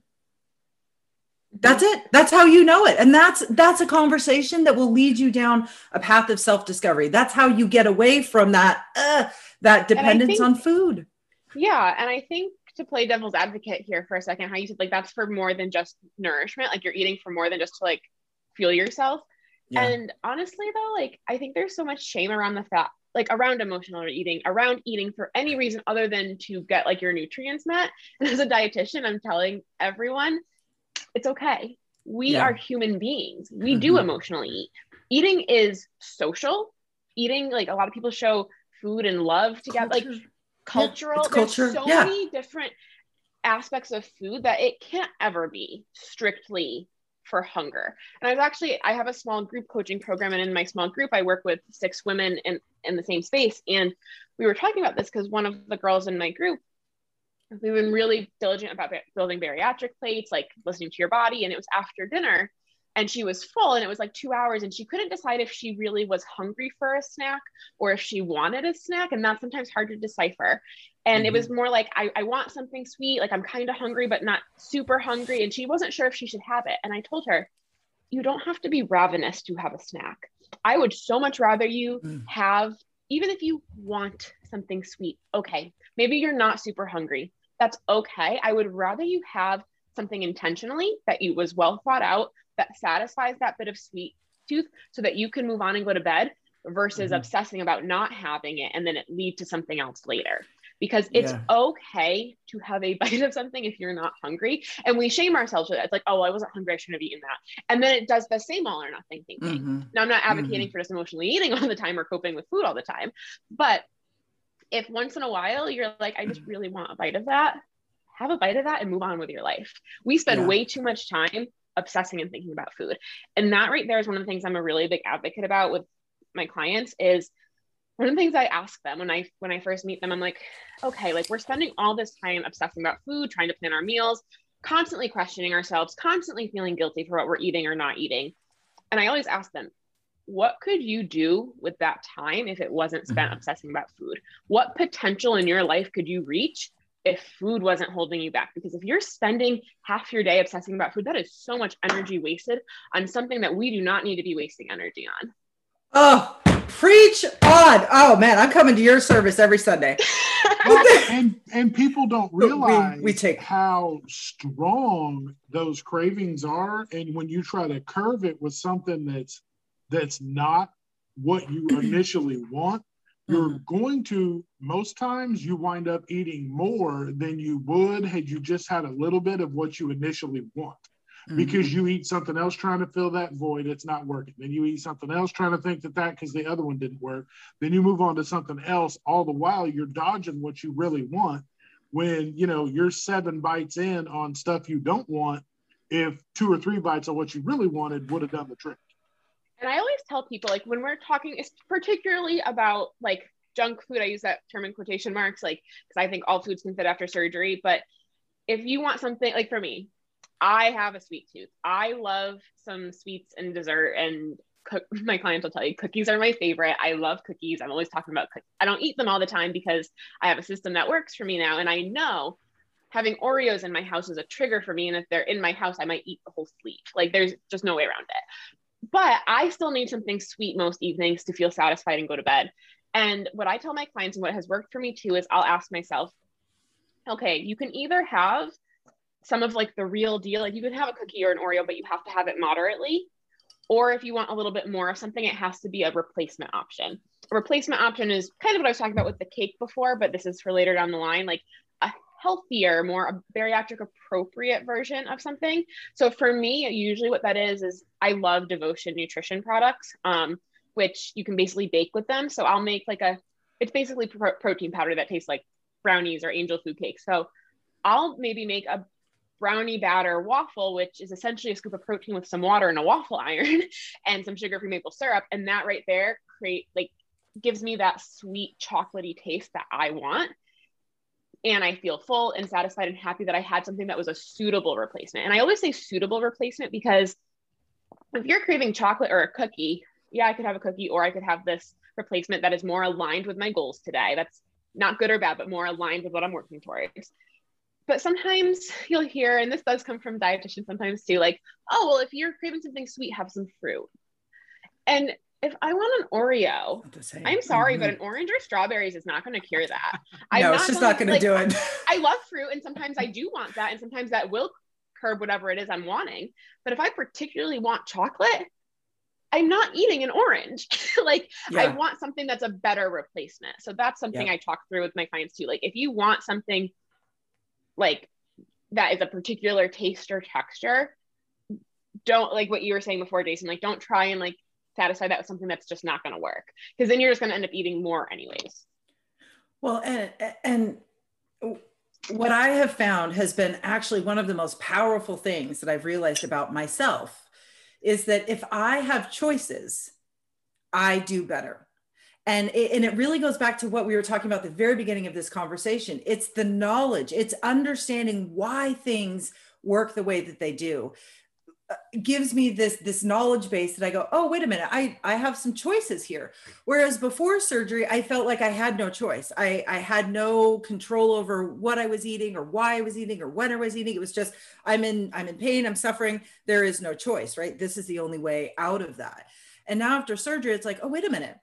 That's it. That's how you know it. And that's, that's a conversation that will lead you down a path of self-discovery. That's how you get away from that, uh, that dependence think, on food. Yeah. And I think to play devil's advocate here for a second, how you said like, that's for more than just nourishment. Like you're eating for more than just to like fuel yourself. Yeah. And honestly, though, like, I think there's so much shame around the fact, like around emotional eating, around eating for any reason other than to get like your nutrients met. And as a dietitian, I'm telling everyone, it's okay. We yeah. are human beings. We mm-hmm. do emotionally eat. Eating is social. Eating, like a lot of people show food and love together, culture. like cultural. Yeah, there's culture. so yeah. many different aspects of food that it can't ever be strictly for hunger. And I was actually, I have a small group coaching program, and in my small group, I work with six women in, in the same space. And we were talking about this because one of the girls in my group, we've been really diligent about building bariatric plates, like listening to your body. And it was after dinner. and she was full, and it was like two hours, and she couldn't decide if she really was hungry for a snack or if she wanted a snack. And that's sometimes hard to decipher. And mm-hmm. it was more like, I, I want something sweet. Like I'm kind of hungry, but not super hungry. And she wasn't sure if she should have it. And I told her, you don't have to be ravenous to have a snack. I would so much rather you mm. have, even if you want something sweet, okay, maybe you're not super hungry. That's okay. I would rather you have something intentionally that you was well thought out, that satisfies that bit of sweet tooth so that you can move on and go to bed, versus mm-hmm. obsessing about not having it and then it lead to something else later. Because it's yeah. okay to have a bite of something if you're not hungry. And we shame ourselves for that. It's like, oh, I wasn't hungry, I shouldn't have eaten that. And then it does the same all or nothing thinking. Mm-hmm. Now, I'm not advocating mm-hmm. for just emotionally eating all the time or coping with food all the time. But if once in a while you're like, I just really want a bite of that, have a bite of that and move on with your life. We spend yeah. way too much time obsessing and thinking about food. And that right there is one of the things I'm a really big advocate about with my clients. Is one of the things I ask them when I when I first meet them, I'm like, okay, like we're spending all this time obsessing about food, trying to plan our meals, constantly questioning ourselves, constantly feeling guilty for what we're eating or not eating. And I always ask them, what could you do with that time if it wasn't spent mm-hmm. obsessing about food? What potential in your life could you reach if food wasn't holding you back? Because if you're spending half your day obsessing about food, that is so much energy wasted on something that we do not need to be wasting energy on. Oh, preach on. Oh man, I'm coming to your service every Sunday. Well, and and people don't realize we, we take how strong those cravings are. And when you try to curve it with something that's that's not what you initially want, you're mm-hmm. going to, most times you wind up eating more than you would had you just had a little bit of what you initially want. Because you eat something else trying to fill that void, it's not working. Then you eat something else trying to think that that because the other one didn't work. Then you move on to something else. All the while you're dodging what you really want. When you know you're seven bites in on stuff you don't want, if two or three bites of what you really wanted would have done the trick. And I always tell people, like when we're talking, it's particularly about like junk food. I use that term in quotation marks, like because I think all foods can fit after surgery. But if you want something, like for me, I have a sweet tooth. I love some sweets and dessert, and cook, my clients will tell you cookies are my favorite. I love cookies. I'm always talking about cookies. I don't eat them all the time because I have a system that works for me now. And I know having Oreos in my house is a trigger for me. And if they're in my house, I might eat the whole sleeve. Like there's just no way around it. But I still need something sweet most evenings to feel satisfied and go to bed. And what I tell my clients and what has worked for me too is I'll ask myself, okay, you can either have some of like the real deal, like you can have a cookie or an Oreo, but you have to have it moderately. Or if you want a little bit more of something, it has to be a replacement option. A replacement option is kind of what I was talking about with the cake before, but this is for later down the line, like a healthier, more bariatric appropriate version of something. So for me, usually what that is, is I love Devotion nutrition products, um, which you can basically bake with them. So I'll make like a, it's basically pro- protein powder that tastes like brownies or angel food cakes. So I'll maybe make a brownie batter waffle, which is essentially a scoop of protein with some water and a waffle iron and some sugar-free maple syrup. And that right there create like gives me that sweet chocolatey taste that I want. And I feel full and satisfied and happy that I had something that was a suitable replacement. And I always say suitable replacement because if you're craving chocolate or a cookie, yeah, I could have a cookie or I could have this replacement that is more aligned with my goals today. That's not good or bad, but more aligned with what I'm working towards. But sometimes you'll hear, and this does come from dietitians sometimes too, like, oh, well, if you're craving something sweet, have some fruit. And if I want an Oreo, I'm sorry, mm-hmm. but an orange or strawberries is not going to cure that. I'm no, not it's just going, not going like, to do it. I love fruit, and sometimes I do want that, and sometimes that will curb whatever it is I'm wanting. But if I particularly want chocolate, I'm not eating an orange. like yeah. I want something that's a better replacement. So that's something yeah. I talk through with my clients too. Like if you want something like that is a particular taste or texture, don't, like what you were saying before, Jason, like don't try and like satisfy that with something that's just not going to work, because then you're just going to end up eating more anyways. Well, and and what I have found has been actually one of the most powerful things that I've realized about myself is that if I have choices, I do better. And it, and it really goes back to what we were talking about at the very beginning of this conversation. It's the knowledge, it's understanding why things work the way that they do. gives me this this knowledge base that I go, oh, wait a minute, I I have some choices here. Whereas before surgery, I felt like I had no choice. I I had no control over what I was eating or why I was eating or when I was eating. It was just, I'm in I'm in pain, I'm suffering. There is no choice, right? This is the only way out of that. And now after surgery, it's like, oh, wait a minute,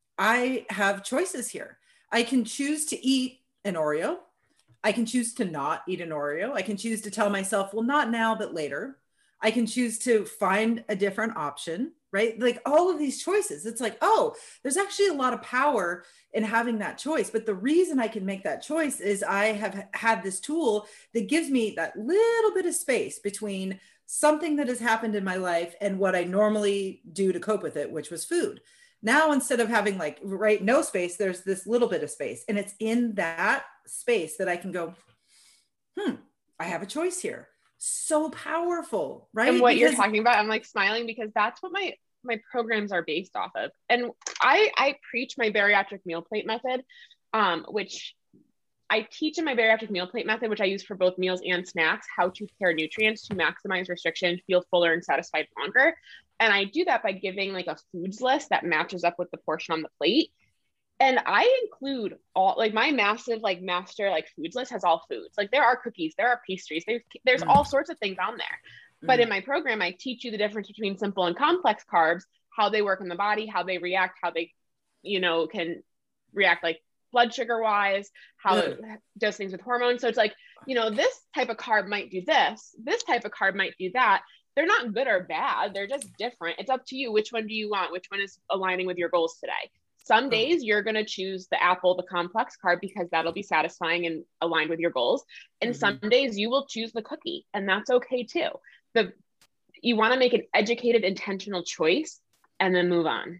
I have choices here. I can choose to eat an Oreo. I can choose to not eat an Oreo. I can choose to tell myself, well, not now, but later. I can choose to find a different option, right? Like all of these choices, it's like, oh, there's actually a lot of power in having that choice. But the reason I can make that choice is I have had this tool that gives me that little bit of space between something that has happened in my life and what I normally do to cope with it, which was food. Now, instead of having like, right, no space, there's this little bit of space. And it's in that space that I can go, hmm, I have a choice here. So powerful, right? And what because- you're talking about, I'm like smiling because that's what my my programs are based off of. And I I preach my bariatric meal plate method, um, which I teach in my bariatric meal plate method, which I use for both meals and snacks, how to pair nutrients to maximize restriction, feel fuller and satisfied longer. And I do that by giving like a foods list that matches up with the portion on the plate. And I include all, like my massive, like master, like foods list has all foods. Like there are cookies, there are pastries, there's, there's mm. all sorts of things on there. Mm. But in my program, I teach you the difference between simple and complex carbs, how they work in the body, how they react, how they, you know, can react like blood sugar wise, how mm. it does things with hormones. So it's like, you know, this type of carb might do this, this type of carb might do that. They're not good or bad. They're just different. It's up to you. Which one do you want? Which one is aligning with your goals today? Some days you're going to choose the apple, the complex carb, because that'll be satisfying and aligned with your goals. And mm-hmm. some days you will choose the cookie, and that's okay too. The, you want to make an educated, intentional choice and then move on.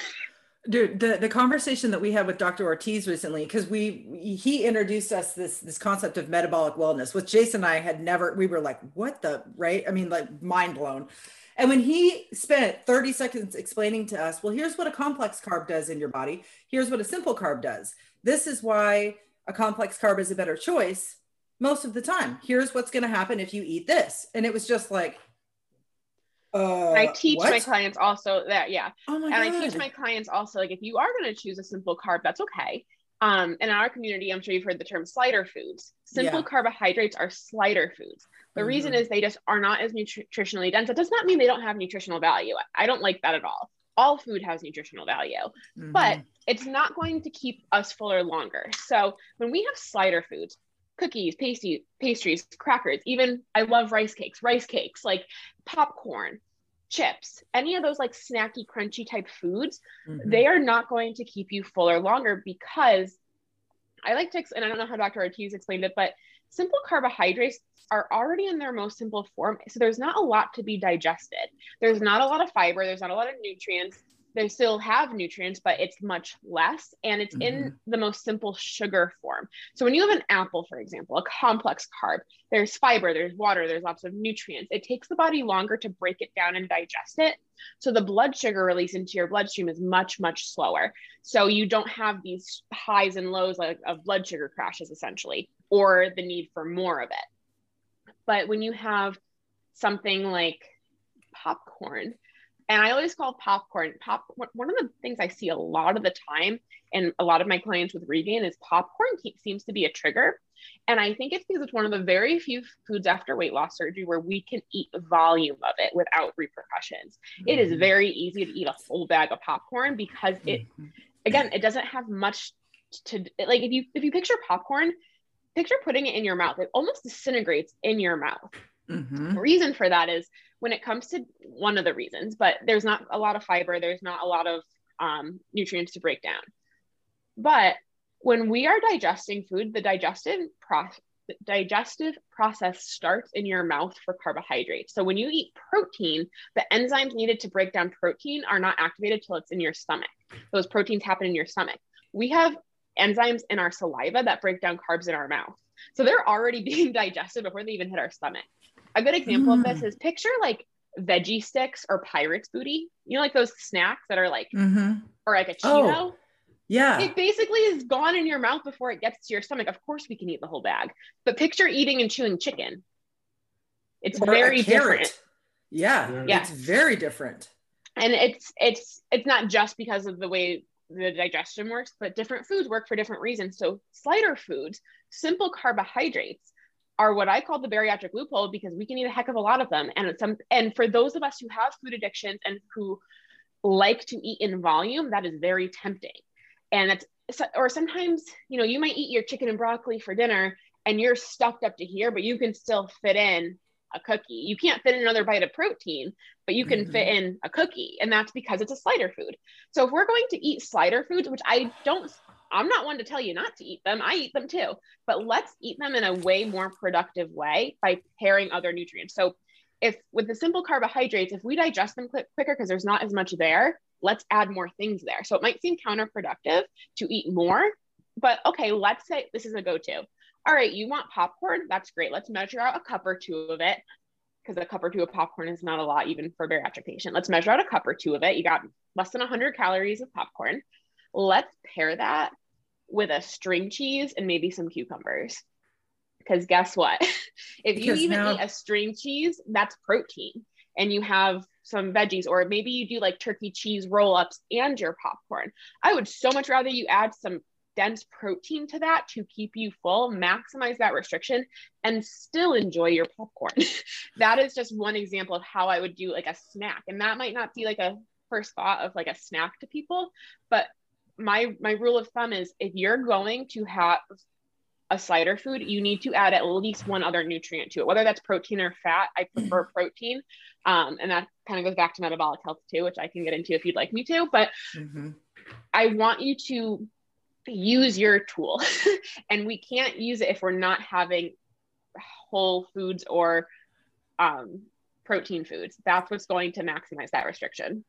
Dude, the, the conversation that we had with Doctor Ortiz recently, because we he introduced us this this concept of metabolic wellness, which Jason and I had never, we were like, what the, right? I mean, like mind blown. And when he spent thirty seconds explaining to us, well, here's what a complex carb does in your body. Here's what a simple carb does. This is why a complex carb is a better choice most of the time. Here's what's going to happen if you eat this. And it was just like, uh, I teach what? my clients also that, yeah. Oh my and God. I teach my clients also, like, if you are going to choose a simple carb, that's okay. Um, in our community, I'm sure you've heard the term slider foods. Simple yeah. carbohydrates are slider foods. The mm-hmm. reason is they just are not as nutri- nutritionally dense. That does not mean they don't have nutritional value. I don't like that at all. All food has nutritional value, mm-hmm. but it's not going to keep us fuller longer. So when we have slider foods, cookies, pasty, pastries, crackers, even I love rice cakes, rice cakes, like popcorn, chips, any of those like snacky, crunchy type foods, mm-hmm. they are not going to keep you fuller longer because I like to, and I don't know how Doctor Ortiz explained it, but simple carbohydrates are already in their most simple form. So there's not a lot to be digested. There's not a lot of fiber. There's not a lot of nutrients. They still have nutrients, but it's much less. And it's mm-hmm. in the most simple sugar form. So when you have an apple, for example, a complex carb, there's fiber, there's water, there's lots of nutrients. It takes the body longer to break it down and digest it. So the blood sugar release into your bloodstream is much, much slower. So you don't have these highs and lows of, of blood sugar crashes, essentially, or the need for more of it. But when you have something like popcorn, and I always call popcorn, pop. One of the things I see a lot of the time, and a lot of my clients with regain, is popcorn seems to be a trigger. And I think it's because it's one of the very few foods after weight loss surgery where we can eat volume of it without repercussions. Mm-hmm. It is very easy to eat a full bag of popcorn because it, mm-hmm. again, it doesn't have much to, like if you, if you picture popcorn, picture putting it in your mouth, it almost disintegrates in your mouth. Mm-hmm. The reason for that is when it comes to one of the reasons, but there's not a lot of fiber, there's not a lot of um, nutrients to break down. But when we are digesting food, the digestive process, the digestive process starts in your mouth for carbohydrates. So when you eat protein, the enzymes needed to break down protein are not activated till it's in your stomach. Those proteins happen in your stomach. We have enzymes in our saliva that break down carbs in our mouth. So they're already being digested before they even hit our stomach. A good example mm. of this is picture like veggie sticks or Pirate's Booty. You know, like those snacks that are like, mm-hmm. or like a Cheeto. Oh, yeah. It basically is gone in your mouth before it gets to your stomach. Of course we can eat the whole bag, but picture eating and chewing chicken. It's or very a carrot. different. Yeah, yeah. It's very different. And it's, it's, it's not just because of the way the digestion works, but different foods work for different reasons. So slider foods, simple carbohydrates, are what I call the bariatric loophole, because we can eat a heck of a lot of them. And it's some, and for those of us who have food addictions and who like to eat in volume, that is very tempting. And it's, or sometimes, you know, you might eat your chicken and broccoli for dinner and you're stuffed up to here, but you can still fit in a cookie. You can't fit in another bite of protein, but you can mm-hmm. fit in a cookie. And that's because it's a slider food. So if we're going to eat slider foods, which I don't, I'm not one to tell you not to eat them. I eat them too, but let's eat them in a way more productive way by pairing other nutrients. So if with the simple carbohydrates, if we digest them quick, quicker because there's not as much there, let's add more things there. So it might seem counterproductive to eat more, but okay, let's say this is a go-to. All right, you want popcorn? That's great. Let's measure out a cup or two of it, because a cup or two of popcorn is not a lot even for a bariatric patient. Let's measure out a cup or two of it. You got less than one hundred calories of popcorn. Let's pair that with a string cheese and maybe some cucumbers. Because guess what? If you because even now... eat a string cheese, that's protein. And you have some veggies, or maybe you do like turkey cheese roll-ups and your popcorn. I would so much rather you add some dense protein to that to keep you full, maximize that restriction, and still enjoy your popcorn. That is just one example of how I would do like a snack. And that might not be like a first thought of like a snack to people, but my my rule of thumb is if you're going to have a slider food, you need to add at least one other nutrient to it, whether that's protein or fat. I prefer protein. Um, and that kind of goes back to metabolic health too, which I can get into if you'd like me to, but mm-hmm. I want you to use your tool and we can't use it if we're not having whole foods or um, protein foods. That's what's going to maximize that restriction.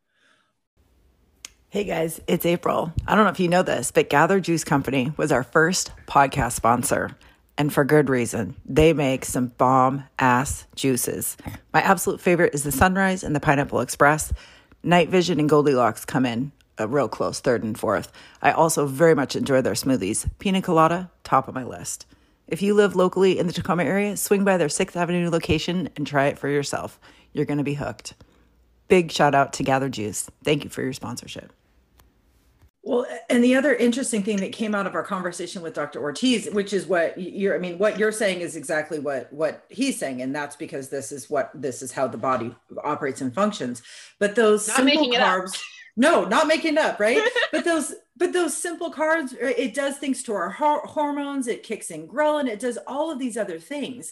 Hey guys, it's April. I don't know if you know this, but Gather Juice Company was our first podcast sponsor, and for good reason. They make some bomb-ass juices. My absolute favorite is the Sunrise and the Pineapple Express. Night Vision and Goldilocks come in a real close third and fourth. I also very much enjoy their smoothies. Pina Colada, top of my list. If you live locally in the Tacoma area, swing by their sixth Avenue location and try it for yourself. You're going to be hooked. Big shout out to Gather Juice. Thank you for your sponsorship. Well, and the other interesting thing that came out of our conversation with Doctor Ortiz, which is what you're, I mean, what you're saying is exactly what, what he's saying. And that's because this is what, this is how the body operates and functions. But those not simple making it carbs, up. no, not making it up, right? But those, but those simple carbs, it does things to our ho- hormones. It kicks in ghrelin. It does all of these other things.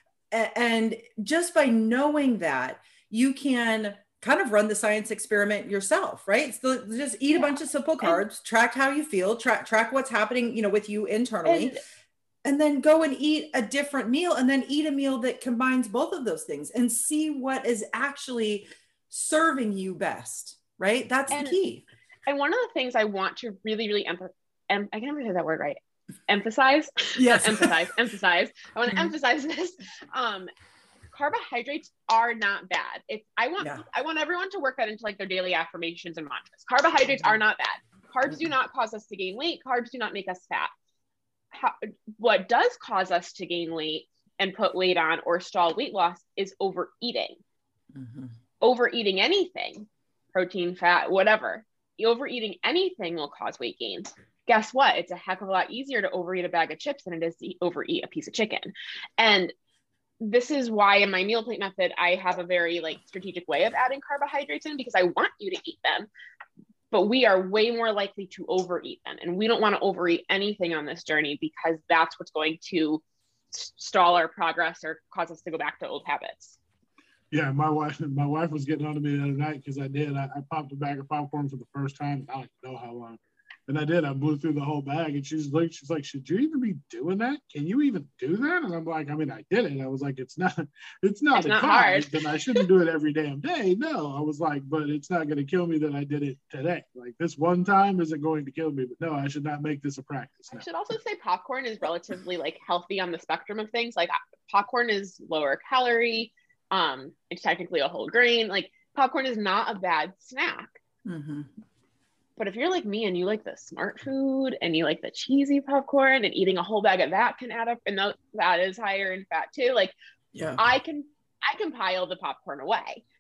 And just by knowing that, you can kind of run the science experiment yourself, right? So just eat a bunch of simple carbs, and track how you feel, track track what's happening, you know, with you internally, and, and then go and eat a different meal, and then eat a meal that combines both of those things and see what is actually serving you best, right? That's and, the key. And one of the things I want to really, really emphasize, em- I can't remember that word right. Emphasize, yes, emphasize, emphasize. I want to mm-hmm. emphasize this. Um, Carbohydrates are not bad. If I want, yeah. I want everyone to work that into like their daily affirmations and mantras. Carbohydrates mm-hmm. are not bad. Carbs mm-hmm. do not cause us to gain weight. Carbs do not make us fat. How, what does cause us to gain weight and put weight on or stall weight loss is overeating. Mm-hmm. Overeating anything, protein, fat, whatever. Overeating anything will cause weight gain. Guess what? It's a heck of a lot easier to overeat a bag of chips than it is to overeat a piece of chicken. And this is why in my meal plate method, I have a very like strategic way of adding carbohydrates in, because I want you to eat them, but we are way more likely to overeat them. And we don't want to overeat anything on this journey, because that's what's going to stall our progress or cause us to go back to old habits. Yeah, my wife, my wife was getting on to me the other night because I did. I, I popped a bag of popcorn for the first time. I don't know how long. And I did. I blew through the whole bag. And she's like, she's like, should you even be doing that? Can you even do that? And I'm like, I mean, I did it. I was like, it's not, it's not, it's a not cause, hard. and I shouldn't do it every damn day. No, I was like, but it's not going to kill me that I did it today. Like this one time isn't going to kill me, but no, I should not make this a practice. I should also say popcorn is relatively like healthy on the spectrum of things. Like popcorn is lower calorie. Um, it's technically a whole grain. Like popcorn is not a bad snack. Mm-hmm. But if you're like me and you like the smart food and you like the cheesy popcorn, and eating a whole bag of that can add up, and that is higher in fat too. Like yeah. I can, I can pile the popcorn away.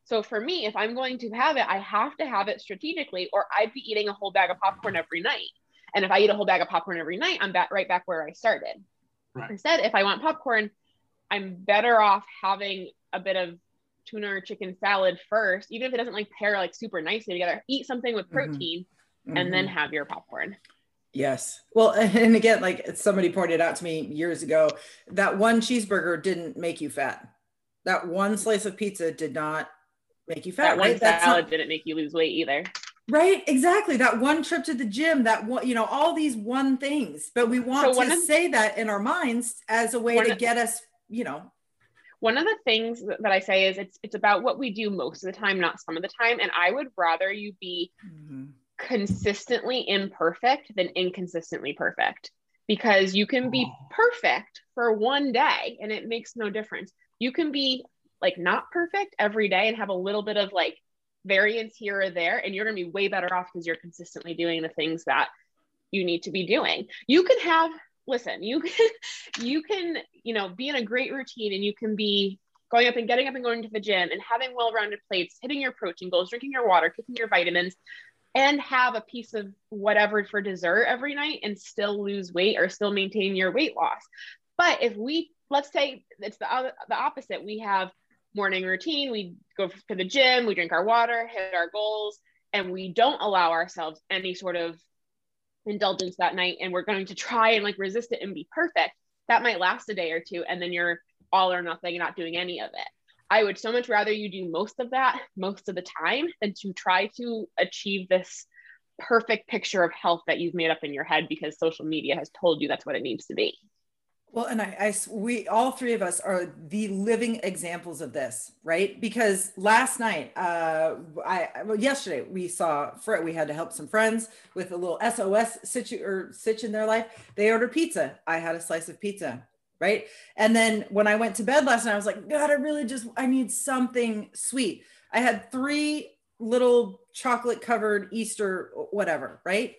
So for me, if I'm going to have it, I have to have it strategically, or I'd be eating a whole bag of popcorn every night. And if I eat a whole bag of popcorn every night, I'm back right back where I started. Right. Instead, if I want popcorn, I'm better off having a bit of tuna or chicken salad first, even if it doesn't like pair like super nicely together. Eat something with protein mm-hmm. and mm-hmm. then have your popcorn. Yes. Well, and again, like somebody pointed out to me years ago, that one cheeseburger didn't make you fat. That one slice of pizza did not make you fat. That one right? salad not, didn't make you lose weight either. Right. Exactly. That one trip to the gym, that one, you know, all these one things, but we want so to of, say that in our minds as a way to of, get us, you know. One of the things that I say is it's, it's about what we do most of the time, not some of the time. And I would rather you be mm-hmm. consistently imperfect than inconsistently perfect, because you can be perfect for one day and it makes no difference. You can be like not perfect every day and have a little bit of like variance here or there, and you're going to be way better off because you're consistently doing the things that you need to be doing. You can have, listen, you can, you can, you know, be in a great routine, and you can be going up and getting up and going to the gym and having well-rounded plates, hitting your protein goals, drinking your water, taking your vitamins, and have a piece of whatever for dessert every night and still lose weight or still maintain your weight loss. But if we, let's say it's the, other, the opposite, we have morning routine, we go to the gym, we drink our water, hit our goals, and we don't allow ourselves any sort of indulgence that night, and we're going to try and like resist it and be perfect, that might last a day or two, and then you're all or nothing, not doing any of it. I would so much rather you do most of that most of the time than to try to achieve this perfect picture of health that you've made up in your head because social media has told you that's what it needs to be. Well, and I, I, we, all three of us are the living examples of this, right? Because last night, uh, I, well, yesterday we saw, we had to help some friends with a little S O S situ or sitch in their life. They ordered pizza. I had a slice of pizza, right? And then when I went to bed last night, I was like, God, I really just, I need something sweet. I had three little chocolate covered Easter, whatever, right?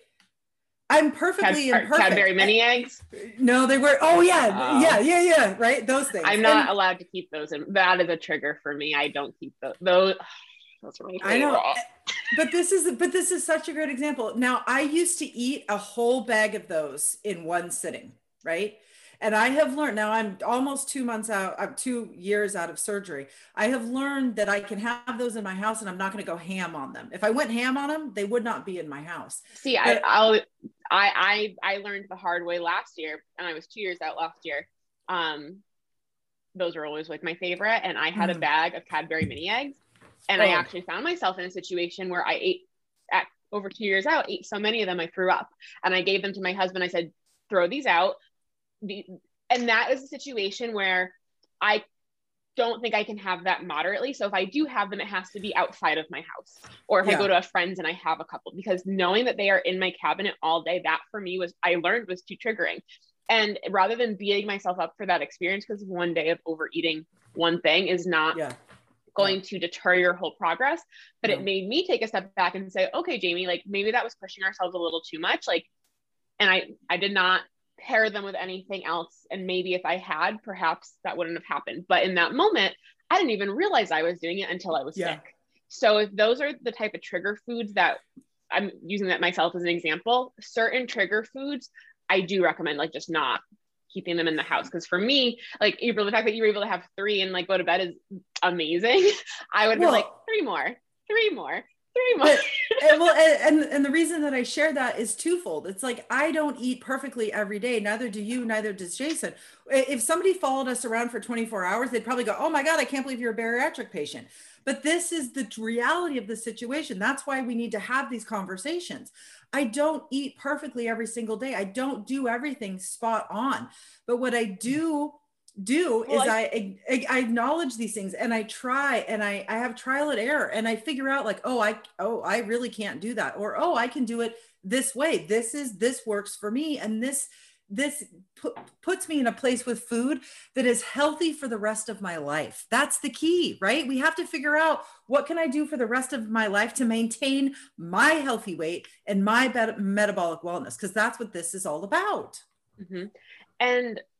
I'm perfectly Cad- imperfect. Cadbury mini eggs? No, they were. Oh yeah, uh, yeah, yeah, yeah. Right, those things. I'm not and, allowed to keep those, and that is a trigger for me. I don't keep those. Those. Those are my favorite. I know, but this is but this is such a great example. Now, I used to eat a whole bag of those in one sitting, right? And I have learned, now I'm almost two months out, I'm two years out of surgery. I have learned that I can have those in my house and I'm not going to go ham on them. If I went ham on them, they would not be in my house. See, but, I, I'll, I, I, I learned the hard way last year, and I was two years out last year. Um, those were always like my favorite. And I had mm. a bag of Cadbury mini eggs, and oh. I actually found myself in a situation where I ate at over two years out, ate so many of them, I threw up, and I gave them to my husband. I said, throw these out. The, and that is a situation where I don't think I can have that moderately. So if I do have them, it has to be outside of my house, or if yeah. I go to a friend's and I have a couple, because knowing that they are in my cabinet all day, that for me was, I learned was too triggering. And rather than beating myself up for that experience, because one day of overeating one thing is not yeah. going yeah. to deter your whole progress, but yeah. it made me take a step back and say, okay, Jamie, like maybe that was pushing ourselves a little too much. Like, and I, I did not pair them with anything else. And maybe if I had, perhaps that wouldn't have happened. But in that moment, I didn't even realize I was doing it until I was yeah. sick. So if those are the type of trigger foods that I'm using that myself as an example, certain trigger foods, I do recommend like just not keeping them in the house. Cause for me, like April, the fact that you were able to have three and like go to bed is amazing. I would be well, like three more, three more. Three months. and, well, and, and the reason that I share that is twofold. It's like, I don't eat perfectly every day. Neither do you, neither does Jason. If somebody followed us around for twenty-four hours, they'd probably go, oh my God, I can't believe you're a bariatric patient. But this is the reality of the situation. That's why we need to have these conversations. I don't eat perfectly every single day. I don't do everything spot on. But what I do do well, is I, I I acknowledge these things, and I try, and I I have trial and error, and I figure out like, oh, I oh I really can't do that, or oh, I can do it this way. This is this works for me, and this this pu- puts me in a place with food that is healthy for the rest of my life. That's the key, right? We have to figure out, what can I do for the rest of my life to maintain my healthy weight and my be- metabolic wellness, because that's what this is all about. Mm-hmm. And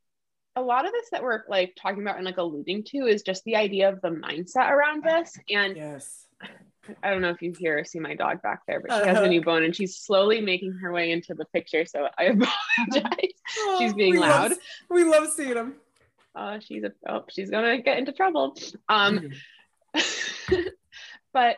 a lot of this that we're like talking about and like alluding to is just the idea of the mindset around this. And yes. I don't know if you hear or see my dog back there, but she has a new bone and she's slowly making her way into the picture. So I apologize. Oh, she's being we loud. Love, we love seeing them. Uh, she's a, oh, she's going to get into trouble. Um, but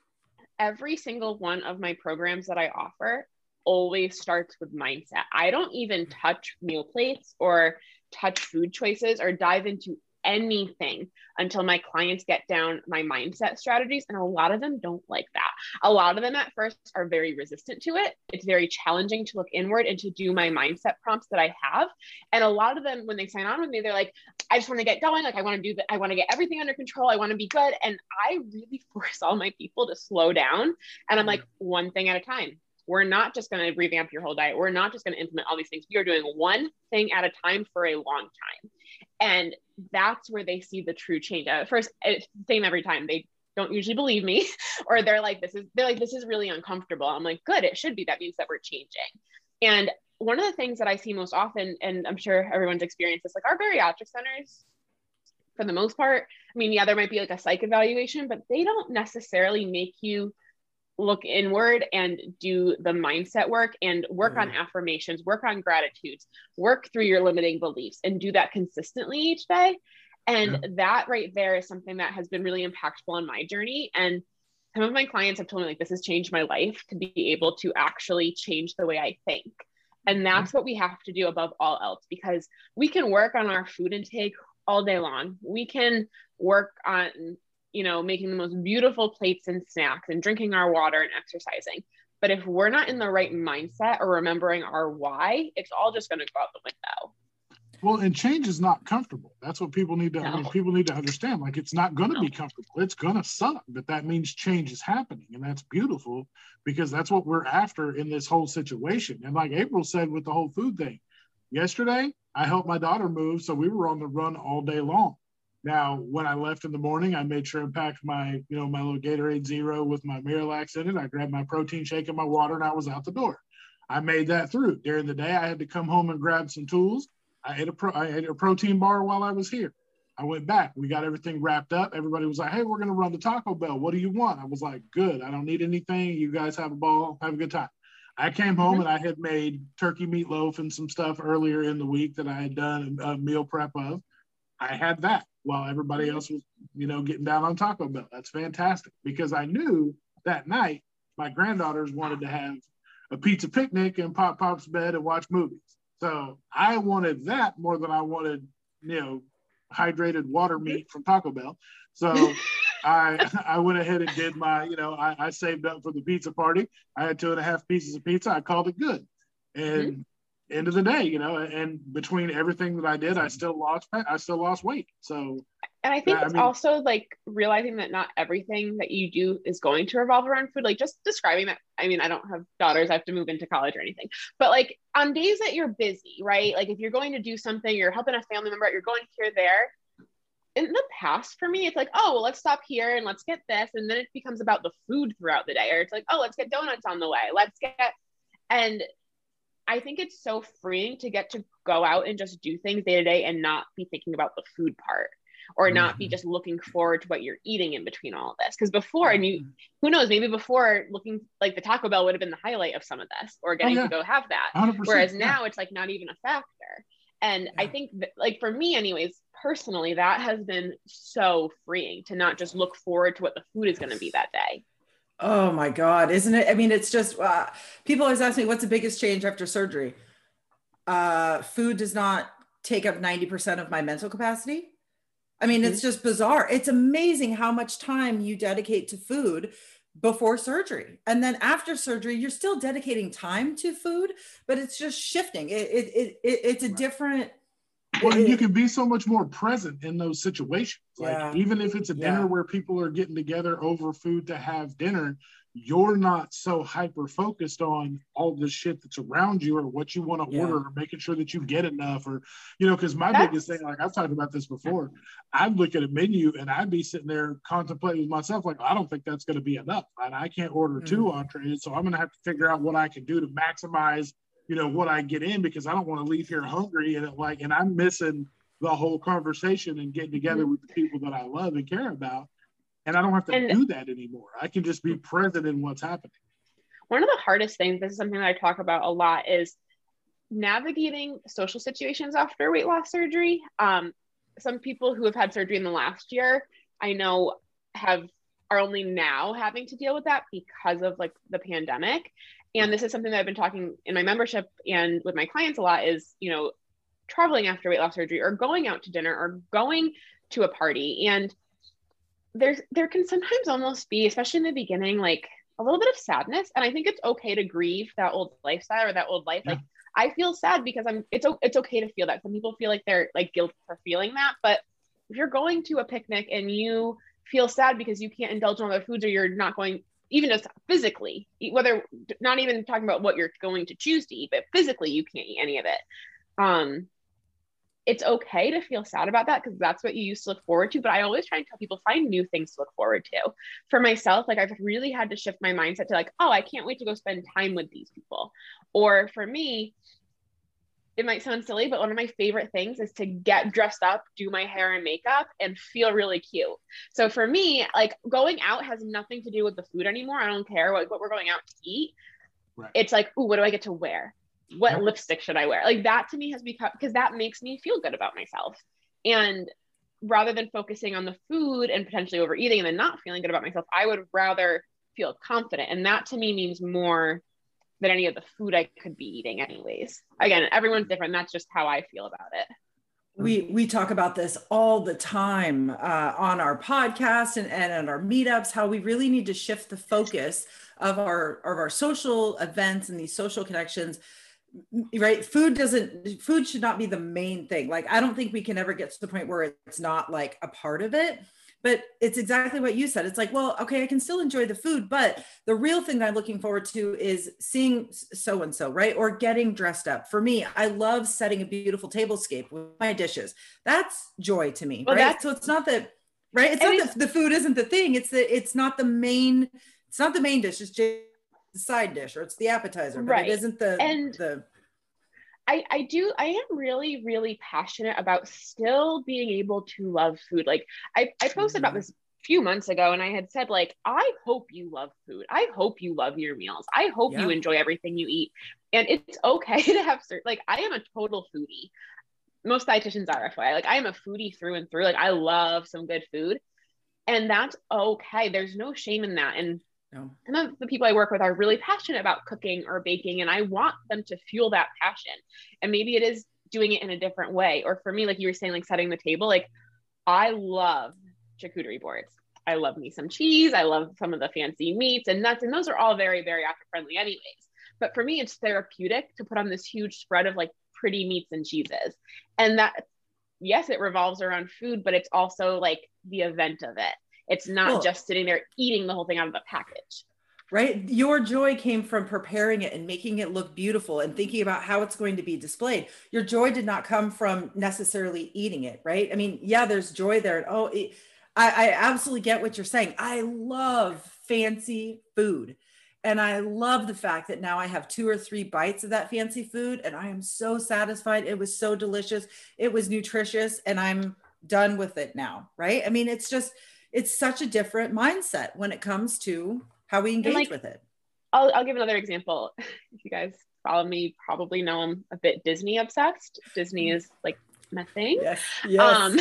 every single one of my programs that I offer always starts with mindset. I don't even touch meal plates or touch food choices or dive into anything until my clients get down my mindset strategies. And a lot of them don't like that. A lot of them at first are very resistant to it. It's very challenging to look inward and to do my mindset prompts that I have. And a lot of them, when they sign on with me, they're like, I just want to get going. Like, I want to do that. I want to get everything under control. I want to be good. And I really force all my people to slow down. And I'm like, one thing at a time. We're not just going to revamp your whole diet. We're not just going to implement all these things. We are doing one thing at a time for a long time. And that's where they see the true change. At first, it's the same every time. They don't usually believe me, or they're like, this is, they're like, this is really uncomfortable. I'm like, good, it should be. That means that we're changing. And one of the things that I see most often, and I'm sure everyone's experienced this, like our bariatric centers, for the most part, I mean, yeah, there might be like a psych evaluation, but they don't necessarily make you look inward and do the mindset work and work mm. on affirmations, work on gratitudes, work through your limiting beliefs, and do that consistently each day. And yeah. that right there is something that has been really impactful on my journey. And some of my clients have told me like, this has changed my life to be able to actually change the way I think. And that's what we have to do above all else, because we can work on our food intake all day long. We can work on, you know, making the most beautiful plates and snacks and drinking our water and exercising. But if we're not in the right mindset or remembering our why, it's all just going to go out the window. Well, and change is not comfortable. That's what people need to, no. I mean, people need to understand. Like, it's not going to no. be comfortable. It's going to suck, but that means change is happening. And that's beautiful, because that's what we're after in this whole situation. And like April said, with the whole food thing, yesterday, I helped my daughter move. So we were on the run all day long. Now, when I left in the morning, I made sure I packed my, you know, my little Gatorade Zero with my Miralax in it. I grabbed my protein shake and my water, and I was out the door. I made that through. During the day, I had to come home and grab some tools. I ate a pro, I ate a protein bar while I was here. I went back. We got everything wrapped up. Everybody was like, hey, we're going to run to Taco Bell. What do you want? I was like, good. I don't need anything. You guys have a ball. Have a good time. I came home mm-hmm. and I had made turkey meatloaf and some stuff earlier in the week that I had done a meal prep of. I had that while everybody else was, you know, getting down on Taco Bell. That's fantastic, because I knew that night my granddaughters wanted to have a pizza picnic and pop Pop's bed and watch movies. So I wanted that more than I wanted, you know, hydrated water meat from Taco Bell. So I I went ahead and did my, you know, I, I saved up for the pizza party. I had two and a half pieces of pizza. I called it good. And mm-hmm. end of the day, you know, and between everything that I did, I still lost, I still lost weight. So, and I think yeah, it's I mean, also like realizing that not everything that you do is going to revolve around food. Like just describing that. I mean, I don't have daughters, I have to move into college or anything, but like on days that you're busy, right? Like if you're going to do something, you're helping a family member, you're going here, there. In the past for me, it's like, oh, well, let's stop here and let's get this. And then it becomes about the food throughout the day. Or it's like, oh, let's get donuts on the way. Let's get, and I think it's so freeing to get to go out and just do things day to day and not be thinking about the food part, or mm-hmm. not be just looking forward to what you're eating in between all of this. Because before, and you, who knows, maybe before looking like the Taco Bell would have been the highlight of some of this, or getting oh, yeah. to go have that. one hundred percent, Whereas yeah. now it's like not even a factor. And yeah. I think that, like for me anyways, personally, that has been so freeing to not just look forward to what the food is going to be that day. Oh my God, isn't it? I mean, it's just, uh, people always ask me, what's the biggest change after surgery? Uh, food does not take up ninety percent of my mental capacity. I mean, mm-hmm. it's just bizarre. It's amazing how much time you dedicate to food before surgery. And then after surgery, you're still dedicating time to food, but it's just shifting. It, it, it, it it's a different. Well, it, you can be so much more present in those situations. Yeah. Like even if it's a dinner yeah. where people are getting together over food to have dinner, you're not so hyper focused on all the shit that's around you or what you want to yeah. order or making sure that you get enough, or, you know, because my that's... biggest thing, like I've talked about this before, I'd look at a menu and I'd be sitting there contemplating with myself, like, I don't think that's going to be enough. And I can't order mm-hmm. two entrees. So I'm going to have to figure out what I can do to maximize, you know, what I get in, because I don't want to leave here hungry and it, like, and I'm missing the whole conversation and getting together Mm-hmm. with the people that I love and care about. And I don't have to And do that anymore. I can just be present in what's happening. one of the hardest things, this is something that I talk about a lot, is navigating social situations after weight loss surgery. Um, some people who have had surgery in the last year, I know have are only now having to deal with that because of like the pandemic. And this is something that I've been talking in my membership and with my clients a lot is, you know, traveling after weight loss surgery or going out to dinner or going to a party. And there's, there can sometimes almost be, especially in the beginning, like a little bit of sadness. And I think it's okay to grieve that old lifestyle or that old life. Yeah. Like I feel sad because I'm, it's, it's okay to feel that. Some people feel like they're like guilty for feeling that, but if you're going to a picnic and you feel sad because you can't indulge in other foods or you're not going, even just physically, whether not even talking about what you're going to choose to eat, but physically you can't eat any of it. Um, it's okay to feel sad about that because that's what you used to look forward to. But I always try and tell people, find new things to look forward to. For myself, like I've really had to shift my mindset to like, oh, I can't wait to go spend time with these people. Or for me, it might sound silly, but one of my favorite things is to get dressed up, do my hair and makeup, and feel really cute. So for me, like going out has nothing to do with the food anymore. I don't care what, what we're going out to eat. Right. It's like, ooh, what do I get to wear? What yep. lipstick should I wear? Like that to me has become, because that makes me feel good about myself. And rather than focusing on the food and potentially overeating and then not feeling good about myself, I would rather feel confident. And that to me means more than any of the food I could be eating anyways. Again, everyone's different. That's just how I feel about it. We we talk about this all the time uh, on our podcast and, and at our meetups, how we really need to shift the focus of our of our social events and these social connections, right? Food doesn't, food should not be the main thing. Like, I don't think we can ever get to the point where it's not like a part of it. But it's exactly what you said. It's like, well, okay, I can still enjoy the food, but the real thing that I'm looking forward to is seeing so-and-so, right? Or getting dressed up. For me, I love setting a beautiful tablescape with my dishes. That's joy to me, well, right? So it's not that, right? It's not that the food isn't the thing. It's that it's not the main, it's not the main dish. It's just the side dish or it's the appetizer, but right. It isn't the, and the, I, I do, I am really, really passionate about still being able to love food. Like I, I posted about this a few months ago and I had said like, I hope you love food. I hope you love your meals. I hope yeah. you enjoy everything you eat. And it's okay to have certain, like I am a total foodie. Most dietitians are, F Y I. Like I am a foodie through and through. Like I love some good food and that's okay. There's no shame in that. And No. Some of the people I work with are really passionate about cooking or baking, and I want them to fuel that passion. And maybe it is doing it in a different way. Or for me, like you were saying, like setting the table, like I love charcuterie boards. I love me some cheese. I love some of the fancy meats and nuts. And those are all very, very active friendly anyways. But for me, it's therapeutic to put on this huge spread of like pretty meats and cheeses. And that, yes, it revolves around food, but it's also like the event of it. It's not cool. Just sitting there eating the whole thing out of the package. Right? Your joy came from preparing it and making it look beautiful and thinking about how it's going to be displayed. Your joy did not come from necessarily eating it, right? I mean, yeah, there's joy there. Oh, it, I, I absolutely get what you're saying. I love fancy food. And I love the fact that now I have two or three bites of that fancy food and I am so satisfied. It was so delicious. It was nutritious and I'm done with it now, right? I mean, it's just, it's such a different mindset when it comes to how we engage like, with it. I'll, I'll give another example. If you guys follow me, you probably know I'm a bit Disney obsessed. Disney is like my thing. Yes, yes. Um,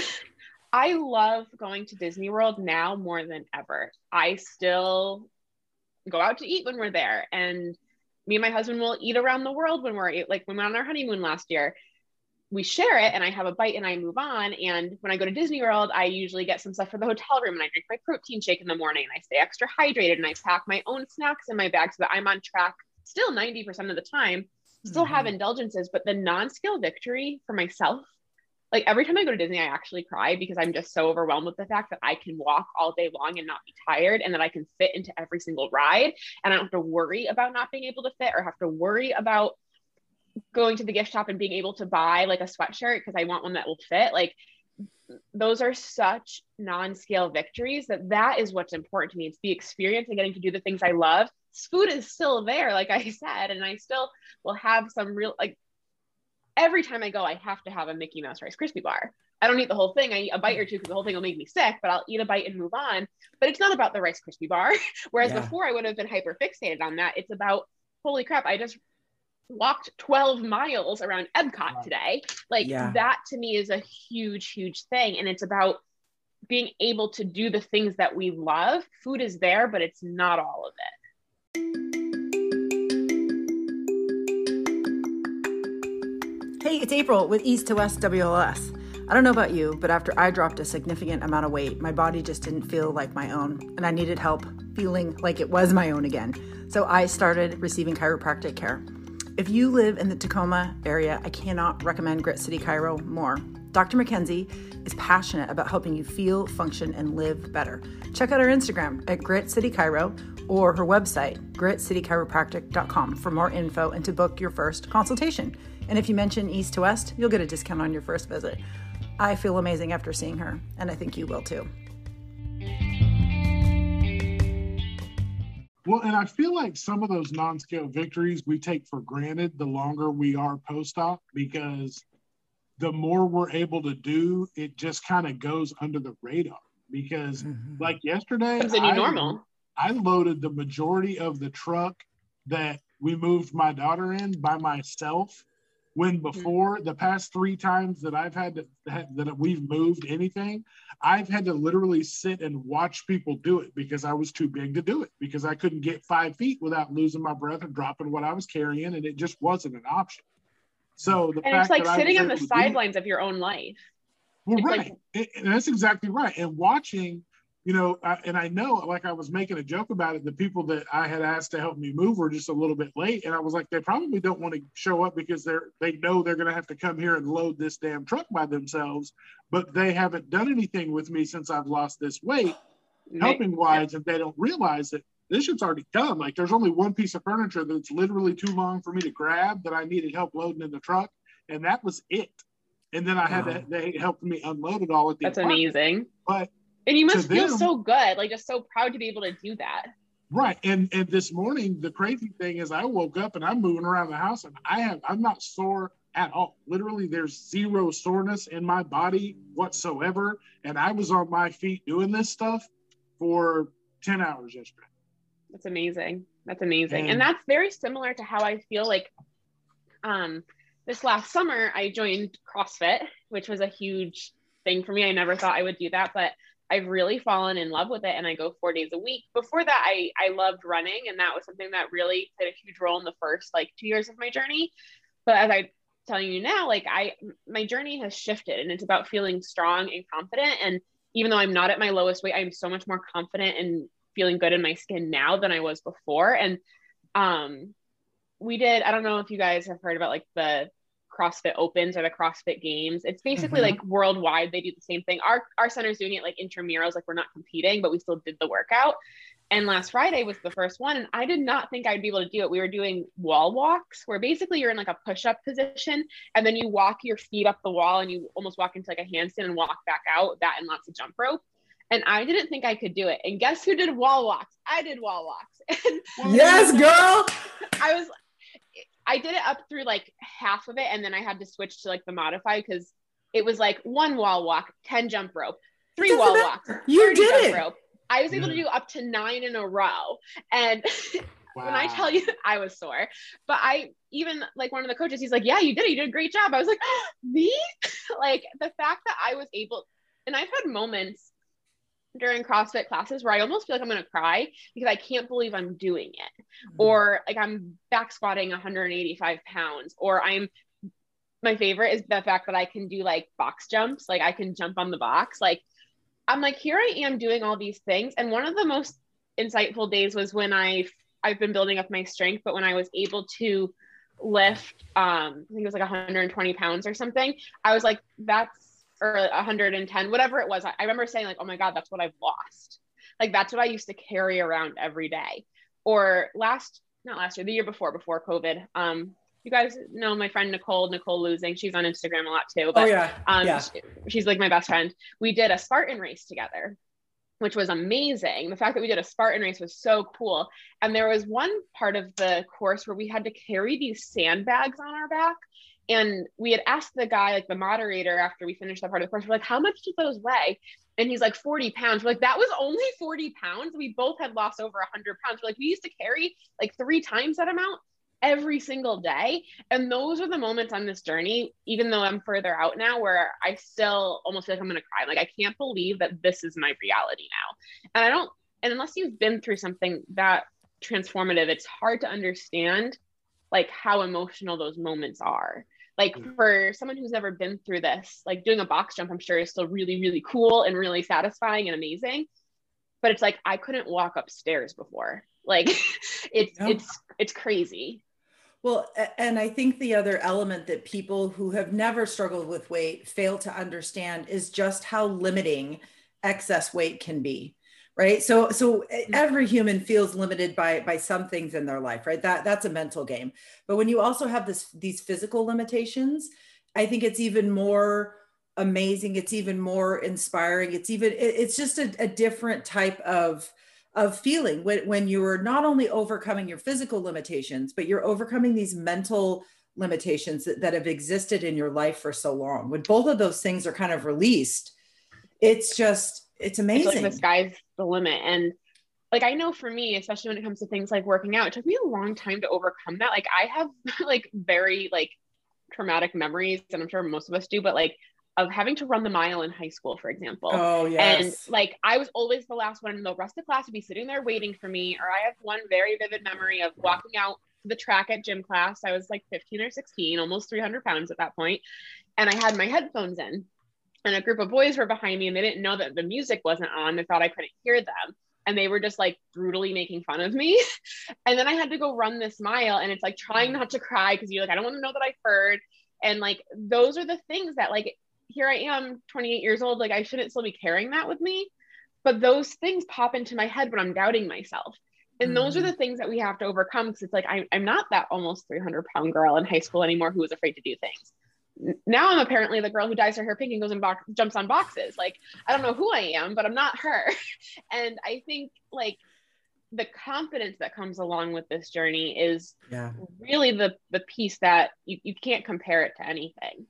I love going to Disney World now more than ever. I still go out to eat when we're there. And me and my husband will eat around the world when we're like, when we went on our honeymoon last year. We share it and I have a bite and I move on. And when I go to Disney World, I usually get some stuff for the hotel room and I drink my protein shake in the morning and I stay extra hydrated and I pack my own snacks in my bag so that I'm on track still ninety percent of the time, still mm-hmm. have indulgences, but the non-scale victory for myself, like every time I go to Disney, I actually cry because I'm just so overwhelmed with the fact that I can walk all day long and not be tired and that I can fit into every single ride. And I don't have to worry about not being able to fit or have to worry about going to the gift shop and being able to buy like a sweatshirt because I want one that will fit. Like those are such non-scale victories that that is what's important to me. It's the experience and getting to do the things I love. Food is still there, like I said, and I still will have some real, like every time I go, I have to have a Mickey Mouse Rice Krispie bar. I don't eat the whole thing. I eat a bite or two because the whole thing will make me sick, but I'll eat a bite and move on. But it's not about the Rice Krispie bar. Whereas yeah. before I would have been hyper fixated on that. It's about, holy crap, I just walked twelve miles around Epcot wow. today. Like yeah. that to me is a huge, huge thing. And it's about being able to do the things that we love. Food is there, but it's not all of it. Hey, it's April with East to West W L S. I don't know about you, but after I dropped a significant amount of weight, my body just didn't feel like my own, and I needed help feeling like it was my own again. So I started receiving chiropractic care. If you live in the Tacoma area, I cannot recommend Grit City Chiro more. Doctor Mackenzie is passionate about helping you feel, function, and live better. Check out her Instagram at Grit City Chiro or her website, grit city chiropractic dot com, for more info and to book your first consultation. And if you mention East to West, you'll get a discount on your first visit. I feel amazing after seeing her, and I think you will too. Well, and I feel like some of those non-scale victories we take for granted the longer we are post-op, because the more we're able to do, it just kind of goes under the radar. Because mm-hmm. like yesterday, it's a new I, normal. I loaded the majority of the truck that we moved my daughter in by myself. When before the past three times that I've had to, that we've moved anything, I've had to literally sit and watch people do it because I was too big to do it, because I couldn't get five feet without losing my breath and dropping what I was carrying, and it just wasn't an option. So the and fact it's like that sitting I on the sidelines do, of your own life. Well, it's right, like, it, and that's exactly right. And watching. You know, I, and I know, like I was making a joke about it, the people that I had asked to help me move were just a little bit late. And I was like, they probably don't want to show up because they're, they know they're going to have to come here and load this damn truck by themselves, but they haven't done anything with me since I've lost this weight, helping wise, and they don't realize that this shit's already done. Like there's only one piece of furniture that's literally too long for me to grab that I needed help loading in the truck. And that was it. And then I had wow. to, they helped me unload it all at the That's apartment. Amazing. But And you must feel them, so good, like just so proud to be able to do that. Right. And and this morning, the crazy thing is I woke up and I'm moving around the house and I have, I'm not sore at all. Literally, there's zero soreness in my body whatsoever. And I was on my feet doing this stuff for ten hours yesterday. That's amazing. That's amazing. And, and that's very similar to how I feel like um, this last summer, I joined CrossFit, which was a huge thing for me. I never thought I would do that, but I've really fallen in love with it. And I go four days a week. Before that, I, I loved running. And that was something that really played a huge role in the first like two years of my journey. But as I'm telling you now, like I, my journey has shifted and it's about feeling strong and confident. And even though I'm not at my lowest weight, I'm so much more confident and feeling good in my skin now than I was before. And um, we did, I don't know if you guys have heard about like the CrossFit Opens or the CrossFit Games. It's basically mm-hmm. like worldwide. They do the same thing. Our our center's doing it like intramurals, like we're not competing, but we still did the workout. And last Friday was the first one. And I did not think I'd be able to do it. We were doing wall walks where basically you're in like a push-up position and then you walk your feet up the wall and you almost walk into like a handstand and walk back out, that and lots of jump rope. And I didn't think I could do it. And guess who did wall walks? I did wall walks. And yes, girl. I was I did it up through like half of it. And then I had to switch to like the modified because it was like one wall walk, ten jump rope, three wall walks, you did jump it. rope. I was able yeah. to do up to nine in a row. And wow. when I tell you I was sore, but I even like one of the coaches, he's like, yeah, you did it. You did a great job. I was like, oh, me? Like the fact that I was able, and I've had moments during CrossFit classes where I almost feel like I'm going to cry because I can't believe I'm doing it. Mm-hmm. Or like I'm back squatting one hundred eighty-five pounds, or I'm, my favorite is the fact that I can do like box jumps. Like I can jump on the box. Like I'm like, here I am doing all these things. And one of the most insightful days was when I, I've been building up my strength, but when I was able to lift, um, I think it was like one hundred twenty pounds or something, I was like, that's, or one hundred ten, whatever it was. I, I remember saying like, oh my God, that's what I've lost. Like, that's what I used to carry around every day. Or last, not last year, the year before, before COVID. Um, you guys know my friend, Nicole, Nicole Losing. She's on Instagram a lot too. But, oh yeah. Um, yeah. She, she's like my best friend. We did a Spartan race together, which was amazing. The fact that we did a Spartan race was so cool. And there was one part of the course where we had to carry these sandbags on our back. And we had asked the guy, like the moderator, after we finished that part of the course, we're like, how much did those weigh? And he's like, forty pounds. We're like, that was only forty pounds. We both had lost over one hundred pounds. We're like, we used to carry like three times that amount every single day. And those are the moments on this journey, even though I'm further out now, where I still almost feel like I'm going to cry. Like, I can't believe that this is my reality now. And I don't, and unless you've been through something that transformative, it's hard to understand like how emotional those moments are. Like for someone who's never been through this, like doing a box jump, I'm sure is still really, really cool and really satisfying and amazing. But it's like, I couldn't walk upstairs before. Like it's, no. it's, it's crazy. Well, and I think the other element that people who have never struggled with weight fail to understand is just how limiting excess weight can be. Right. So, so every human feels limited by, by some things in their life, right? That that's a mental game. But when you also have this, these physical limitations, I think it's even more amazing. It's even more inspiring. It's even, it, it's just a, a different type of, of feeling when, when you're not only overcoming your physical limitations, but you're overcoming these mental limitations that, that have existed in your life for so long. When both of those things are kind of released, it's just, it's amazing. It's like the sky's the limit. And like, I know for me, especially when it comes to things like working out, it took me a long time to overcome that. Like I have like very like traumatic memories, and I'm sure most of us do, but like of having to run the mile in high school, for example. Oh, yes. And like, I was always the last one, and the rest of the class would be sitting there waiting for me. Or I have one very vivid memory of walking out to the track at gym class. I was like fifteen or sixteen, almost three hundred pounds at that point. And I had my headphones in, and a group of boys were behind me, and they didn't know that the music wasn't on. They thought I couldn't hear them. And they were just like brutally making fun of me. And then I had to go run this mile, and it's like trying not to cry because you're like, I don't want to know that I heard. And like, those are the things that like, here I am twenty-eight years old. Like I shouldn't still be carrying that with me, but those things pop into my head when I'm doubting myself. And mm. those are the things that we have to overcome. Cause it's like, I, I'm not that almost three hundred pound girl in high school anymore who was afraid to do things. Now I'm apparently the girl who dyes her hair pink and goes and box, jumps on boxes. Like, I don't know who I am, but I'm not her. And I think like the confidence that comes along with this journey is yeah. really the, the piece that you, you can't compare it to anything.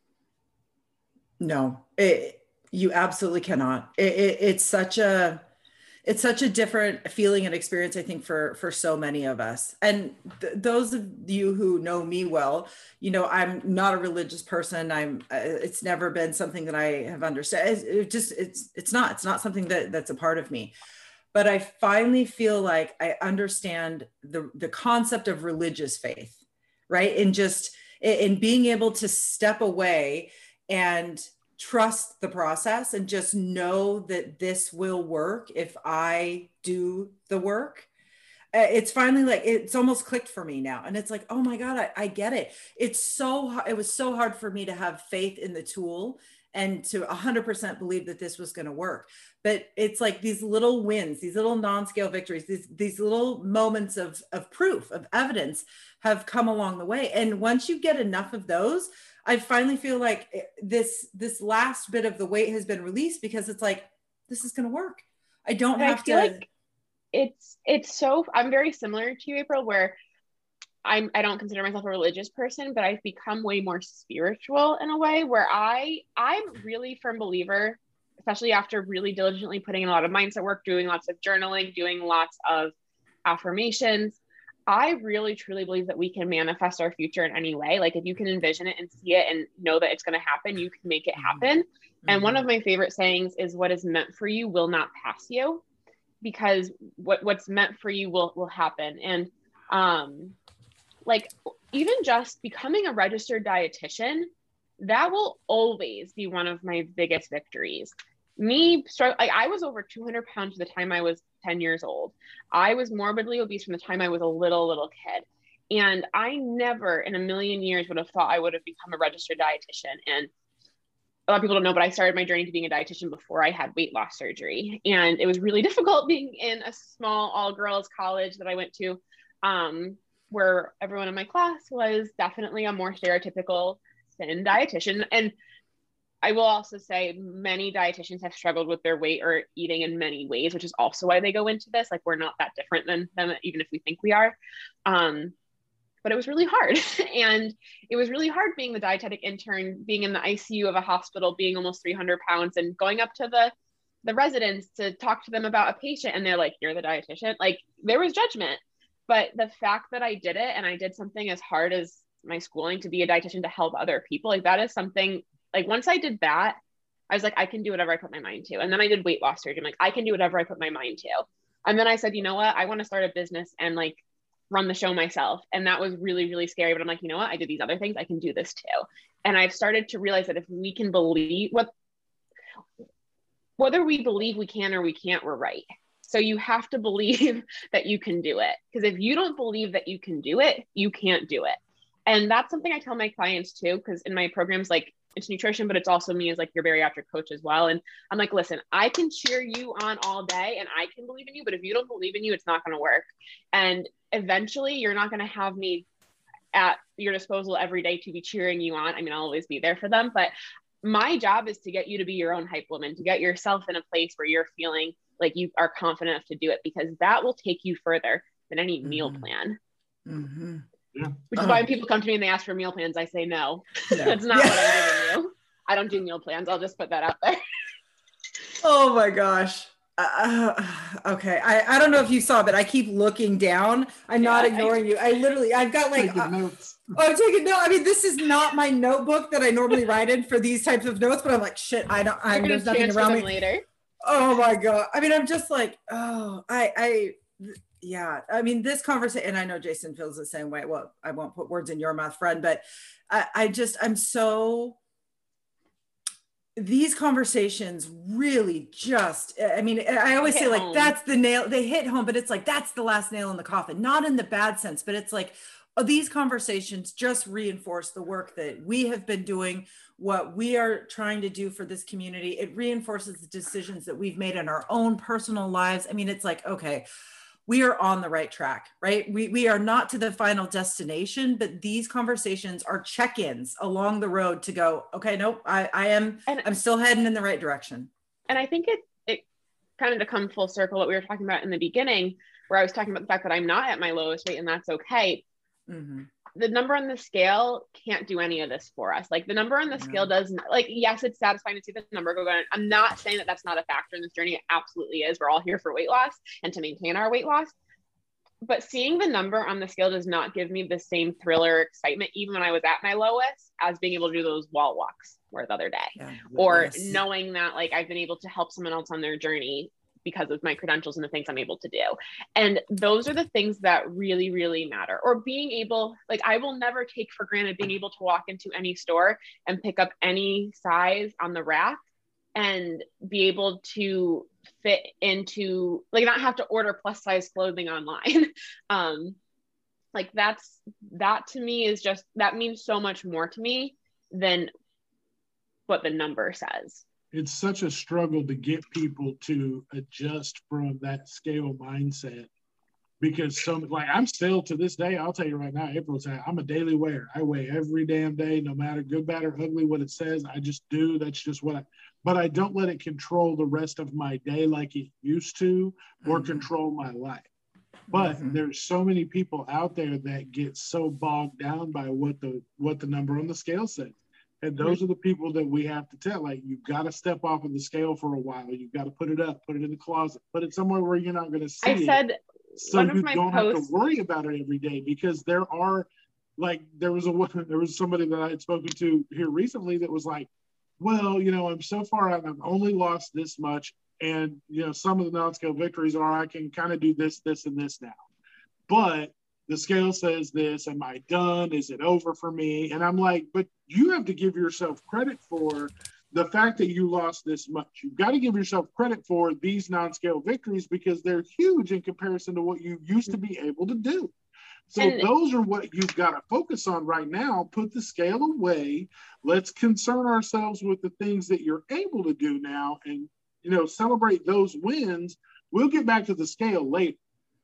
No, it, you absolutely cannot. It, it, it's such a, it's such a different feeling and experience, I think, for, for so many of us. And th- those of you who know me well, you know, I'm not a religious person. I'm, uh, it's never been something that I have understood. It, it just, it's, it's not, it's not something that that's a part of me. But I finally feel like I understand the, the concept of religious faith, right? And just in being able to step away and trust the process and just know that this will work if I do the work. It's finally like, it's almost clicked for me now. And it's like, oh my God, I, I get it. It's so, it was so hard for me to have faith in the tool and to one hundred percent believe that this was going to work. But it's like these little wins, these little non-scale victories, these, these little moments of, of proof, of evidence have come along the way. And once you get enough of those, I finally feel like this, this last bit of the weight has been released because it's like, this is going to work. I don't and have I feel to. Like it's, it's so, I'm very similar to you, April, where I'm, I don't consider myself a religious person, but I've become way more spiritual in a way where I, I'm really a firm believer, especially after really diligently putting in a lot of mindset work, doing lots of journaling, doing lots of affirmations. I really truly believe that we can manifest our future in any way. Like if you can envision it and see it and know that it's going to happen, you can make it happen. Mm-hmm. And one of my favorite sayings is, what is meant for you will not pass you, because what, what's meant for you will, will happen. And um, like even just becoming a registered dietitian, that will always be one of my biggest victories. Me, struggle, like I was over two hundred pounds at the time I was ten years old. I was morbidly obese from the time I was a little, little kid. And I never in a million years would have thought I would have become a registered dietitian. And a lot of people don't know, but I started my journey to being a dietitian before I had weight loss surgery. And it was really difficult being in a small all girls college that I went to, um, where everyone in my class was definitely a more stereotypical thin dietitian. And I will also say many dietitians have struggled with their weight or eating in many ways, which is also why they go into this. Like we're not that different than them, even if we think we are. Um, but it was really hard. And it was really hard being the dietetic intern, being in the I C U of a hospital, being almost three hundred pounds and going up to the, the residents to talk to them about a patient. And they're like, you're the dietitian. Like there was judgment, but the fact that I did it and I did something as hard as my schooling to be a dietitian to help other people, like that is something, like once I did that, I was like, I can do whatever I put my mind to. And then I did weight loss surgery. I'm like, I can do whatever I put my mind to. And then I said, you know what, I want to start a business and like run the show myself. And that was really, really scary. But I'm like, you know what, I did these other things, I can do this too. And I've started to realize that if we can believe what, whether we believe we can or we can't, we're right. So you have to believe that you can do it. Because if you don't believe that you can do it, you can't do it. And that's something I tell my clients too, because in my programs, like it's nutrition, but it's also me as like your bariatric coach as well. And I'm like, listen, I can cheer you on all day and I can believe in you, but if you don't believe in you, it's not going to work. And eventually you're not going to have me at your disposal every day to be cheering you on. I mean, I'll always be there for them, but my job is to get you to be your own hype woman, to get yourself in a place where you're feeling like you are confident enough to do it, because that will take you further than any mm-hmm. meal plan. Mm-hmm. Yeah. Which is Oh. why when people come to me and they ask for meal plans, I say no. No. That's not Yeah. what I'm giving you. I don't do meal plans. I'll just put that out there. Oh my gosh. Uh, okay. I, I don't know if you saw, but I keep looking down. I'm not Yeah, ignoring you. I literally, I've got like, Taking uh, notes. oh, I'm taking no. I mean, this is not my notebook that I normally write in for these types of notes, but I'm like, shit, I don't, I'm I'm, going there's to nothing transfer around them me. later. Oh my God. I mean, I'm just like, oh, I, I, yeah. I mean, this conversation, and I know Jason feels the same way. Well, I won't put words in your mouth, friend, but I, I just, I'm so, these conversations really just, I mean, I always Hit say like, home. that's the nail, they hit home, but it's like, that's the last nail in the coffin, not in the bad sense, but it's like, oh, these conversations just reinforce the work that we have been doing, what we are trying to do for this community. It reinforces the decisions that we've made in our own personal lives. I mean, it's like, okay, we are on the right track, right? We, we are not to the final destination, but these conversations are check-ins along the road to go, okay, nope, I, I am, And- I'm still heading in the right direction. And I think it, it kind of to come full circle, what we were talking about in the beginning, where I was talking about the fact that I'm not at my lowest weight and that's okay. Mm-hmm. The number on the scale can't do any of this for us. Like the number on the No. scale does, like, yes, it's satisfying to see the number go down. I'm not saying that that's not a factor in this journey. It absolutely is. We're all here for weight loss and to maintain our weight loss. But seeing the number on the scale does not give me the same thrill or excitement, even when I was at my lowest, as being able to do those wall walks or the other day, Yeah. or Yes. knowing that like I've been able to help someone else on their journey because of my credentials and the things I'm able to do. And those are the things that really, really matter. Or being able, like, I will never take for granted being able to walk into any store and pick up any size on the rack and be able to fit into, like, not have to order plus size clothing online. um, like that's, that to me is just, that means so much more to me than what the number says. It's such a struggle to get people to adjust from that scale mindset, because some, like, I'm still to this day, I'll tell you right now, April said, I'm a daily weigher. I weigh every damn day, no matter good, bad, or ugly what it says. I just do. That's just what I, but I don't let it control the rest of my day like it used to, or Mhm. control my life. But Mhm. there's so many people out there that get so bogged down by what the what the number on the scale says. And those are the people that we have to tell, like, you've got to step off of the scale for a while. You've got to put it up, put it in the closet, put it somewhere where you're not going to see I it. said, So one of you my don't have posts- to worry about it every day, because there are, like, there was a there was somebody that I had spoken to here recently that was like, well, you know, I'm so far out, I've only lost this much. And, you know, some of the non-scale victories are, I can kind of do this, this, and this now. But the scale says this, am I done? Is it over for me? And I'm like, but you have to give yourself credit for the fact that you lost this much. You've got to give yourself credit for these non-scale victories, because they're huge in comparison to what you used to be able to do. So And- those are what you've got to focus on right now. Put the scale away. Let's concern ourselves with the things that you're able to do now, and, you know, celebrate those wins. We'll get back to the scale later.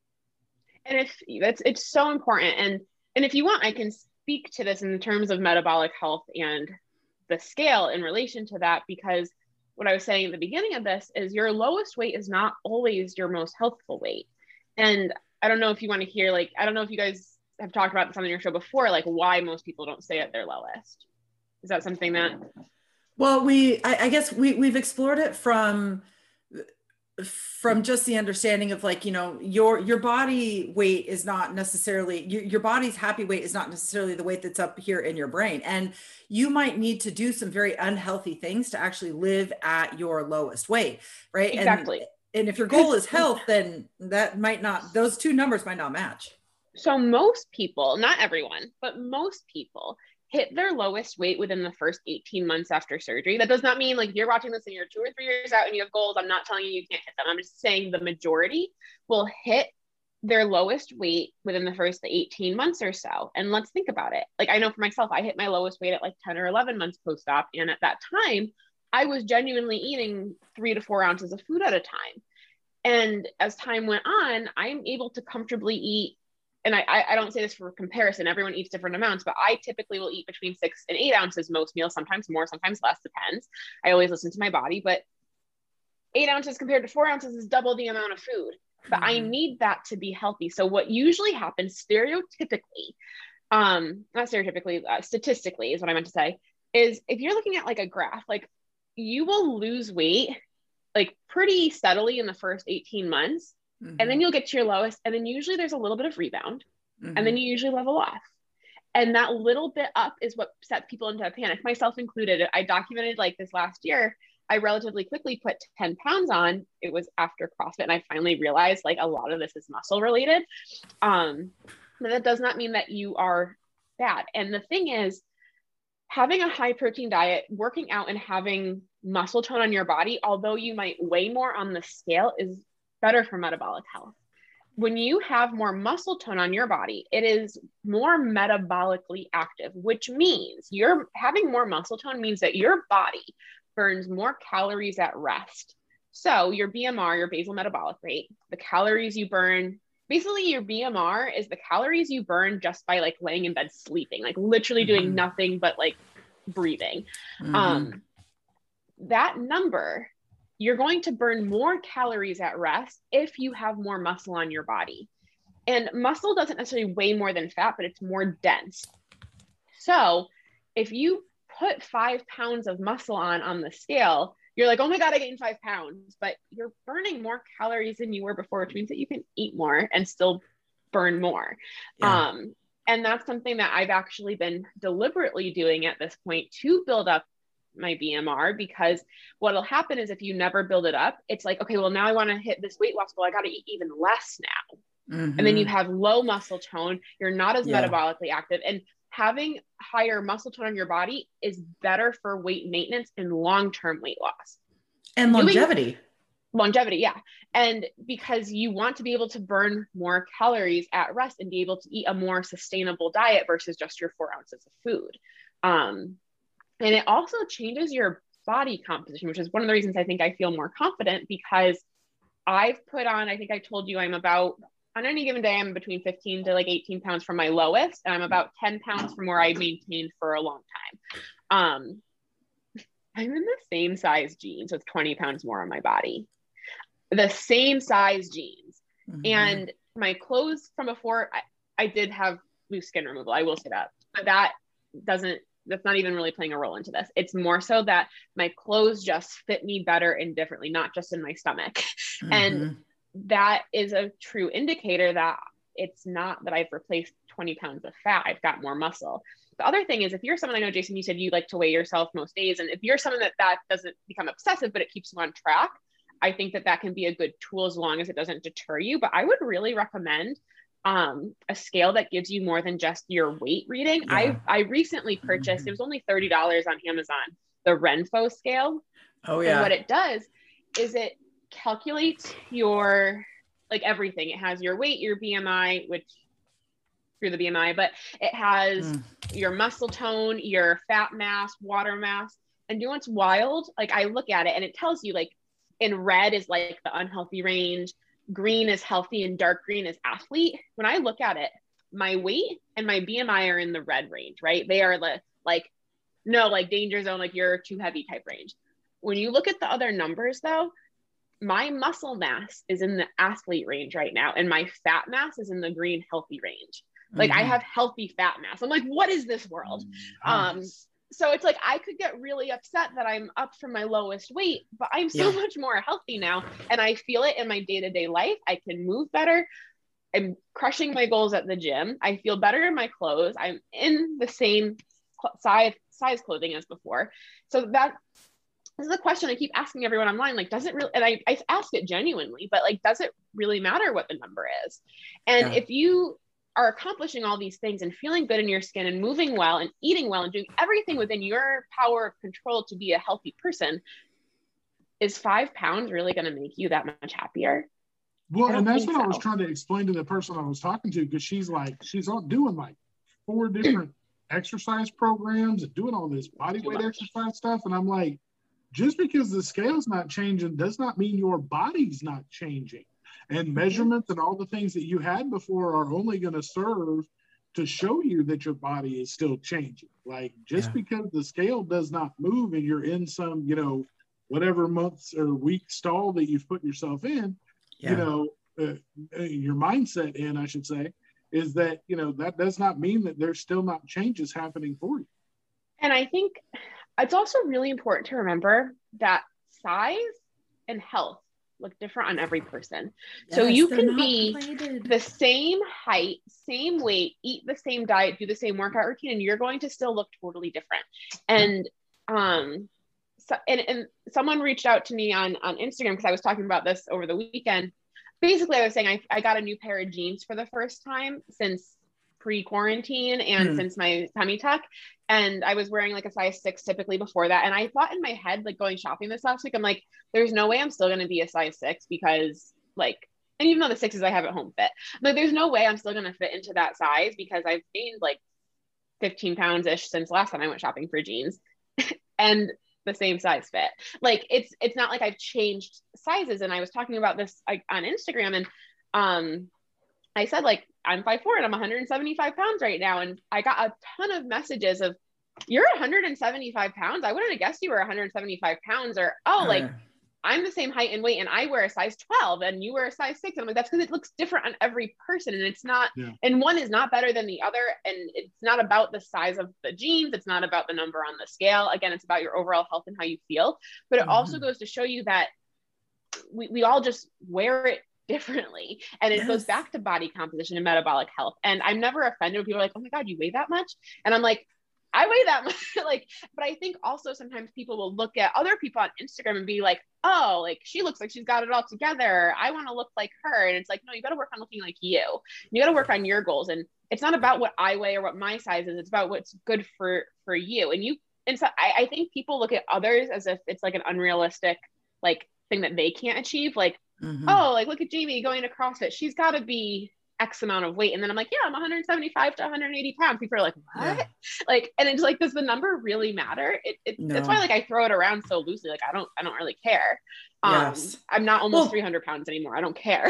And if that's, it's so important. And, and if you want, I can speak to this in terms of metabolic health and the scale in relation to that, because what I was saying at the beginning of this is your lowest weight is not always your most healthful weight. And I don't know if you want to hear, like, I don't know if you guys have talked about this on your show before, like why most people don't stay at their lowest. Is that something that? Well, we, I, I guess we, we've explored it from, from just the understanding of like, you know, your, your body weight is not necessarily your, your body's happy weight is not necessarily the weight that's up here in your brain. And you might need to do some very unhealthy things to actually live at your lowest weight. Right. Exactly. And, and if your goal is health, then that might not, those two numbers might not match. So most people, not everyone, but most people hit their lowest weight within the first eighteen months after surgery. That does not mean like if you're watching this and you're two or three years out and you have goals, I'm not telling you you can't hit them. I'm just saying the majority will hit their lowest weight within the first eighteen months or so. And let's think about it. Like I know for myself, I hit my lowest weight at like ten or eleven months post-op. And at that time, I was genuinely eating three to four ounces of food at a time. And as time went on, I'm able to comfortably eat, and I, I don't say this for comparison, everyone eats different amounts, but I typically will eat between six and eight ounces most meals, sometimes more, sometimes less, depends. I always listen to my body, but eight ounces compared to four ounces is double the amount of food, but mm-hmm. I need that to be healthy. So what usually happens stereotypically, um, not stereotypically, uh, statistically is what I meant to say, is if you're looking at like a graph, like you will lose weight like pretty steadily in the first eighteen months. Mm-hmm. And then you'll get to your lowest. And then usually there's a little bit of rebound mm-hmm. and then you usually level off. And that little bit up is what sets people into a panic, myself included. I documented like this last year, I relatively quickly put ten pounds on. It was after CrossFit. And I finally realized like a lot of this is muscle related. Um, but that does not mean that you are bad. And the thing is, having a high protein diet, working out and having muscle tone on your body, although you might weigh more on the scale, is better for metabolic health. When you have more muscle tone on your body, it is more metabolically active, which means you're having more muscle tone means that your body burns more calories at rest. So your B M R, your basal metabolic rate, the calories you burn, basically your B M R is the calories you burn just by like laying in bed sleeping, like literally doing mm-hmm. nothing but like breathing. Mm-hmm. Um, that number, you're going to burn more calories at rest if you have more muscle on your body. And muscle doesn't necessarily weigh more than fat, but it's more dense. So if you put five pounds of muscle on on the scale, you're like, oh my God, I gained five pounds, but you're burning more calories than you were before, which means that you can eat more and still burn more. Yeah. Um, and that's something that I've actually been deliberately doing at this point to build up my B M R, because what'll happen is if you never build it up, it's like, okay, well, now I want to hit this weight loss goal. I got to eat even less now. Mm-hmm. And then you have low muscle tone. You're not as yeah. metabolically active, and having higher muscle tone on your body is better for weight maintenance and long-term weight loss and longevity. Doing, longevity. Yeah. And because you want to be able to burn more calories at rest and be able to eat a more sustainable diet versus just your four ounces of food. Um, And it also changes your body composition, which is one of the reasons I think I feel more confident, because I've put on, I think I told you I'm about, on any given day, I'm between fifteen to like eighteen pounds from my lowest. And I'm about ten pounds from where I maintained for a long time. Um, I'm in the same size jeans with twenty pounds more on my body, the same size jeans. Mm-hmm. And my clothes from before, I, I did have loose skin removal. I will say that, but that doesn't, that's not even really playing a role into this. It's more so that my clothes just fit me better and differently, not just in my stomach. Mm-hmm. And that is a true indicator that it's not that I've replaced twenty pounds of fat. I've got more muscle. The other thing is, if you're someone, I know, Jason, you said you like to weigh yourself most days. And if you're someone that that doesn't become obsessive, but it keeps you on track, I think that that can be a good tool as long as it doesn't deter you. But I would really recommend um, a scale that gives you more than just your weight reading. Yeah. I I recently purchased, mm-hmm. it was only thirty dollars on Amazon, the Renpho scale. Oh yeah. And what it does is it calculates your, like everything. It has your weight, your B M I, which through the B M I, but it has mm. your muscle tone, your fat mass, water mass. And you know what's wild? Like I look at it and it tells you, like, in red is like the unhealthy range, green is healthy, and dark green is athlete. When I look at it, my weight and my B M I are in the red range, right? They are the, like, no, like danger zone, like you're too heavy type range. When you look at the other numbers though, my muscle mass is in the athlete range right now, and my fat mass is in the green healthy range. Like Mm-hmm. I have healthy fat mass. I'm like, what is this world? Um, Nice. so it's like, I could get really upset that I'm up from my lowest weight, but I'm so Yeah. much more healthy now. And I feel it in my day-to-day life. I can move better. I'm crushing my goals at the gym. I feel better in my clothes. I'm in the same cl- size size clothing as before. So that this is a question I keep asking everyone online. Like, does it really, and I, I ask it genuinely, but like, does it really matter what the number is? And Yeah. if you are accomplishing all these things and feeling good in your skin and moving well and eating well and doing everything within your power of control to be a healthy person, is five pounds really going to make you that much happier? Well, I and don't that's think what I was so. trying to explain to the person I was talking to, because she's like, she's all doing like four different exercise programs and doing all this body Too weight much. exercise stuff. And I'm like, just because the scale's not changing does not mean your body's not changing. And measurements and all the things that you had before are only going to serve to show you that your body is still changing. Like, just Yeah. because the scale does not move and you're in some, you know, whatever months or week stall that you've put yourself in, Yeah. you know, uh, uh, your mindset in, I should say, is that, you know, that does not mean that there's still not changes happening for you. And I think it's also really important to remember that size and health look different on every person. So Yes, you they're can not be related. the same height, same weight, eat the same diet, do the same workout routine, and you're going to still look totally different. And um, so, and, and someone reached out to me on, on Instagram because I was talking about this over the weekend. Basically, I was saying I, I got a new pair of jeans for the first time since pre-quarantine and Hmm. since my tummy tuck. And I was wearing like a size six typically before that. And I thought in my head, like going shopping this last week, I'm like, there's no way I'm still going to be a size six because like, and even though the sixes I have at home fit, like there's no way I'm still going to fit into that size because I've gained like fifteen pounds ish since last time I went shopping for jeans and the same size fit. Like it's, it's not like I've changed sizes. And I was talking about this like, on Instagram and, um, I said like, I'm five foot four and I'm one hundred seventy-five pounds right now. And I got a ton of messages of, you're one hundred seventy-five pounds. I wouldn't have guessed you were one hundred seventy-five pounds, or, oh, Oh, like yeah. I'm the same height and weight and I wear a size twelve and you wear a size six. And I'm like, that's because it looks different on every person. And it's not, Yeah. and one is not better than the other. And it's not about the size of the jeans. It's not about the number on the scale. Again, it's about your overall health and how you feel. But it Mhm. also goes to show you that we, we all just wear it differently. And it Yes. goes back to body composition and metabolic health. And I'm never offended when people are like, oh my God, you weigh that much? And I'm like, I weigh that much. Like, but I think also sometimes people will look at other people on Instagram and be like, oh, like she looks like she's got it all together. I want to look like her. And it's like, no, you got to work on looking like you. You got to work on your goals. And it's not about what I weigh or what my size is. It's about what's good for, for you. And you, and so I, I think people look at others as if it's like an unrealistic, like thing that they can't achieve. Like, Mhm. oh, like look at Jamie going to CrossFit. She's got to be X amount of weight. And then I'm like, yeah, I'm one hundred seventy-five to one hundred eighty pounds. People are like, what? Yeah. Like, and it's like, does the number really matter? It, it No. That's why like I throw it around so loosely. Like, I don't, I don't really care. Um, Yes. I'm not almost Well- three hundred pounds anymore. I don't care.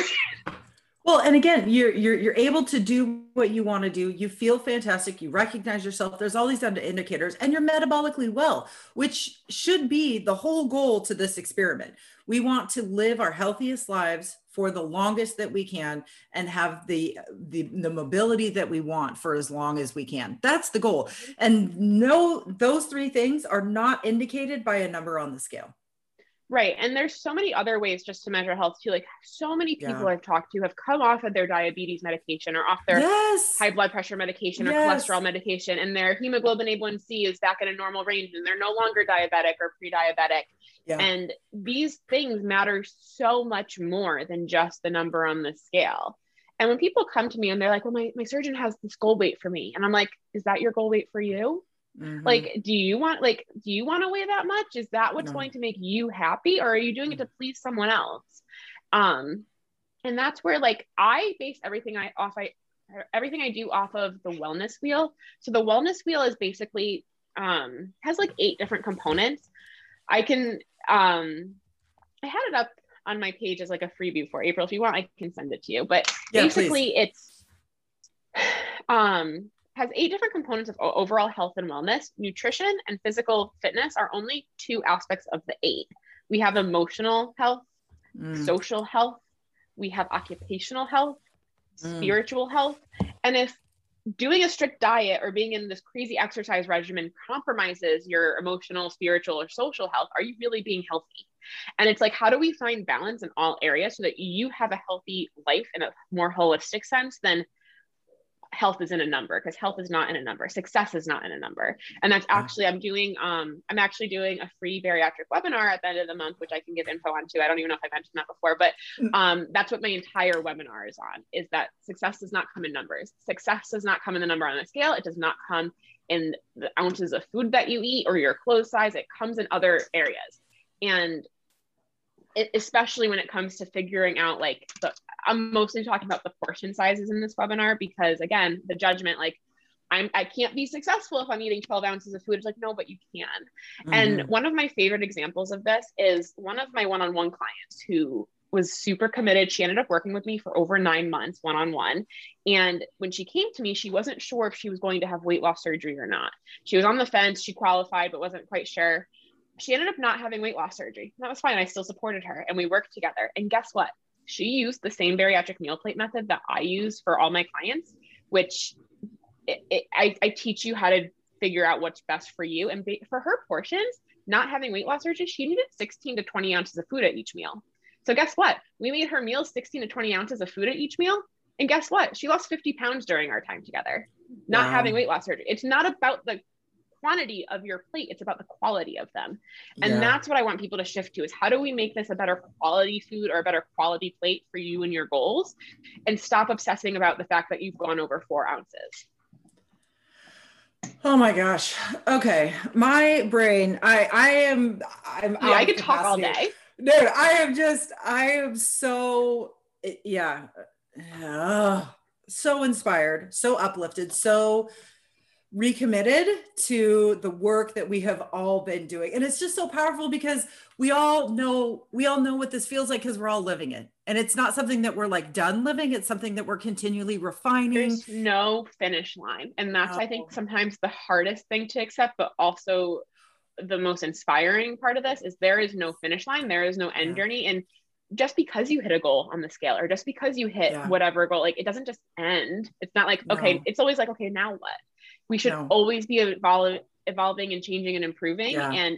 Well, and again, you're you're you're able to do what you want to do. You feel fantastic. You recognize yourself. There's all these other indicators, and you're metabolically well, which should be the whole goal to this experiment. We want to live our healthiest lives for the longest that we can and have the the, the mobility that we want for as long as we can. That's the goal. And no, those three things are not indicated by a number on the scale. Right. And there's so many other ways just to measure health too. Like so many people Yeah. I've talked to have come off of their diabetes medication or off their Yes. high blood pressure medication or Yes. cholesterol medication, and their hemoglobin A one C is back in a normal range and they're no longer diabetic or pre-diabetic. Yeah. And these things matter so much more than just the number on the scale. And when people come to me and they're like, well, my, my surgeon has this goal weight for me. And I'm like, is that your goal weight for you? Mhm. Like, do you want, like, do you want to weigh that much? Is that what's No. going to make you happy? Or are you doing it to please someone else? Um, and that's where like, I base everything I off, I, everything I do off of the wellness wheel. So the wellness wheel is basically, um, has like eight different components. I can, um, I had it up on my page as like a freebie for April. If you want, I can send it to you, but Yeah, basically it's, um, has eight different components of o- overall health and wellness. Nutrition and physical fitness are only two aspects of the eight. We have emotional health, Mm. social health, we have occupational health, Mm. spiritual health. And if doing a strict diet or being in this crazy exercise regimen compromises your emotional, spiritual, or social health, are you really being healthy? And it's like, how do we find balance in all areas so that you have a healthy life in a more holistic sense than health is in a number? Because health is not in a number. Success is not in a number. And that's actually, I'm doing, um, I'm actually doing a free bariatric webinar at the end of the month, which I can give info on too. I don't even know if I mentioned that before, but um, that's what my entire webinar is on, is that success does not come in numbers. Success does not come in the number on the scale. It does not come in the ounces of food that you eat or your clothes size. It comes in other areas. And it, especially when it comes to figuring out, like, the, I'm mostly talking about the portion sizes in this webinar, because again, the judgment, like, I'm, I can't be successful if I'm eating twelve ounces of food. It's like, no, but you can. Mm-hmm. And one of my favorite examples of this is one of my one-on-one clients who was super committed. She ended up working with me for over nine months, one-on-one. And when she came to me, she wasn't sure if she was going to have weight loss surgery or not. She was on the fence. She qualified, but wasn't quite sure. She ended up not having weight loss surgery. That was fine. I still supported her and we worked together. And guess what? She used the same bariatric meal plate method that I use for all my clients, which it, it, I, I teach you how to figure out what's best for you. And ba- for her portions, not having weight loss surgery, she needed sixteen to twenty ounces of food at each meal. So guess what? We made her meals sixteen to twenty ounces of food at each meal. And guess what? She lost fifty pounds during our time together, not wow. having weight loss surgery. It's not about the quantity of your plate, it's about the quality of them. And yeah. that's what I want people to shift to, is how do we make this a better quality food or a better quality plate for you and your goals, and stop obsessing about the fact that you've gone over four ounces. Oh my gosh. Okay. My brain, I, I am, I'm yeah, I could talk all day. Dude, I am just, I am so, yeah. Uh, so inspired, so uplifted, so recommitted to the work that we have all been doing. And it's just so powerful because we all know, we all know what this feels like because we're all living it. And it's not something that we're like done living. It's something that we're continually refining. There's no finish line. And that's, oh. I think, sometimes the hardest thing to accept, but also the most inspiring part of this is there is no finish line. There is no end yeah. journey. And just because you hit a goal on the scale, or just because you hit yeah. whatever goal, like, it doesn't just end. It's not like, okay, no. it's always like, okay, now what? We should no. always be evol- evolving and changing and improving. Yeah. And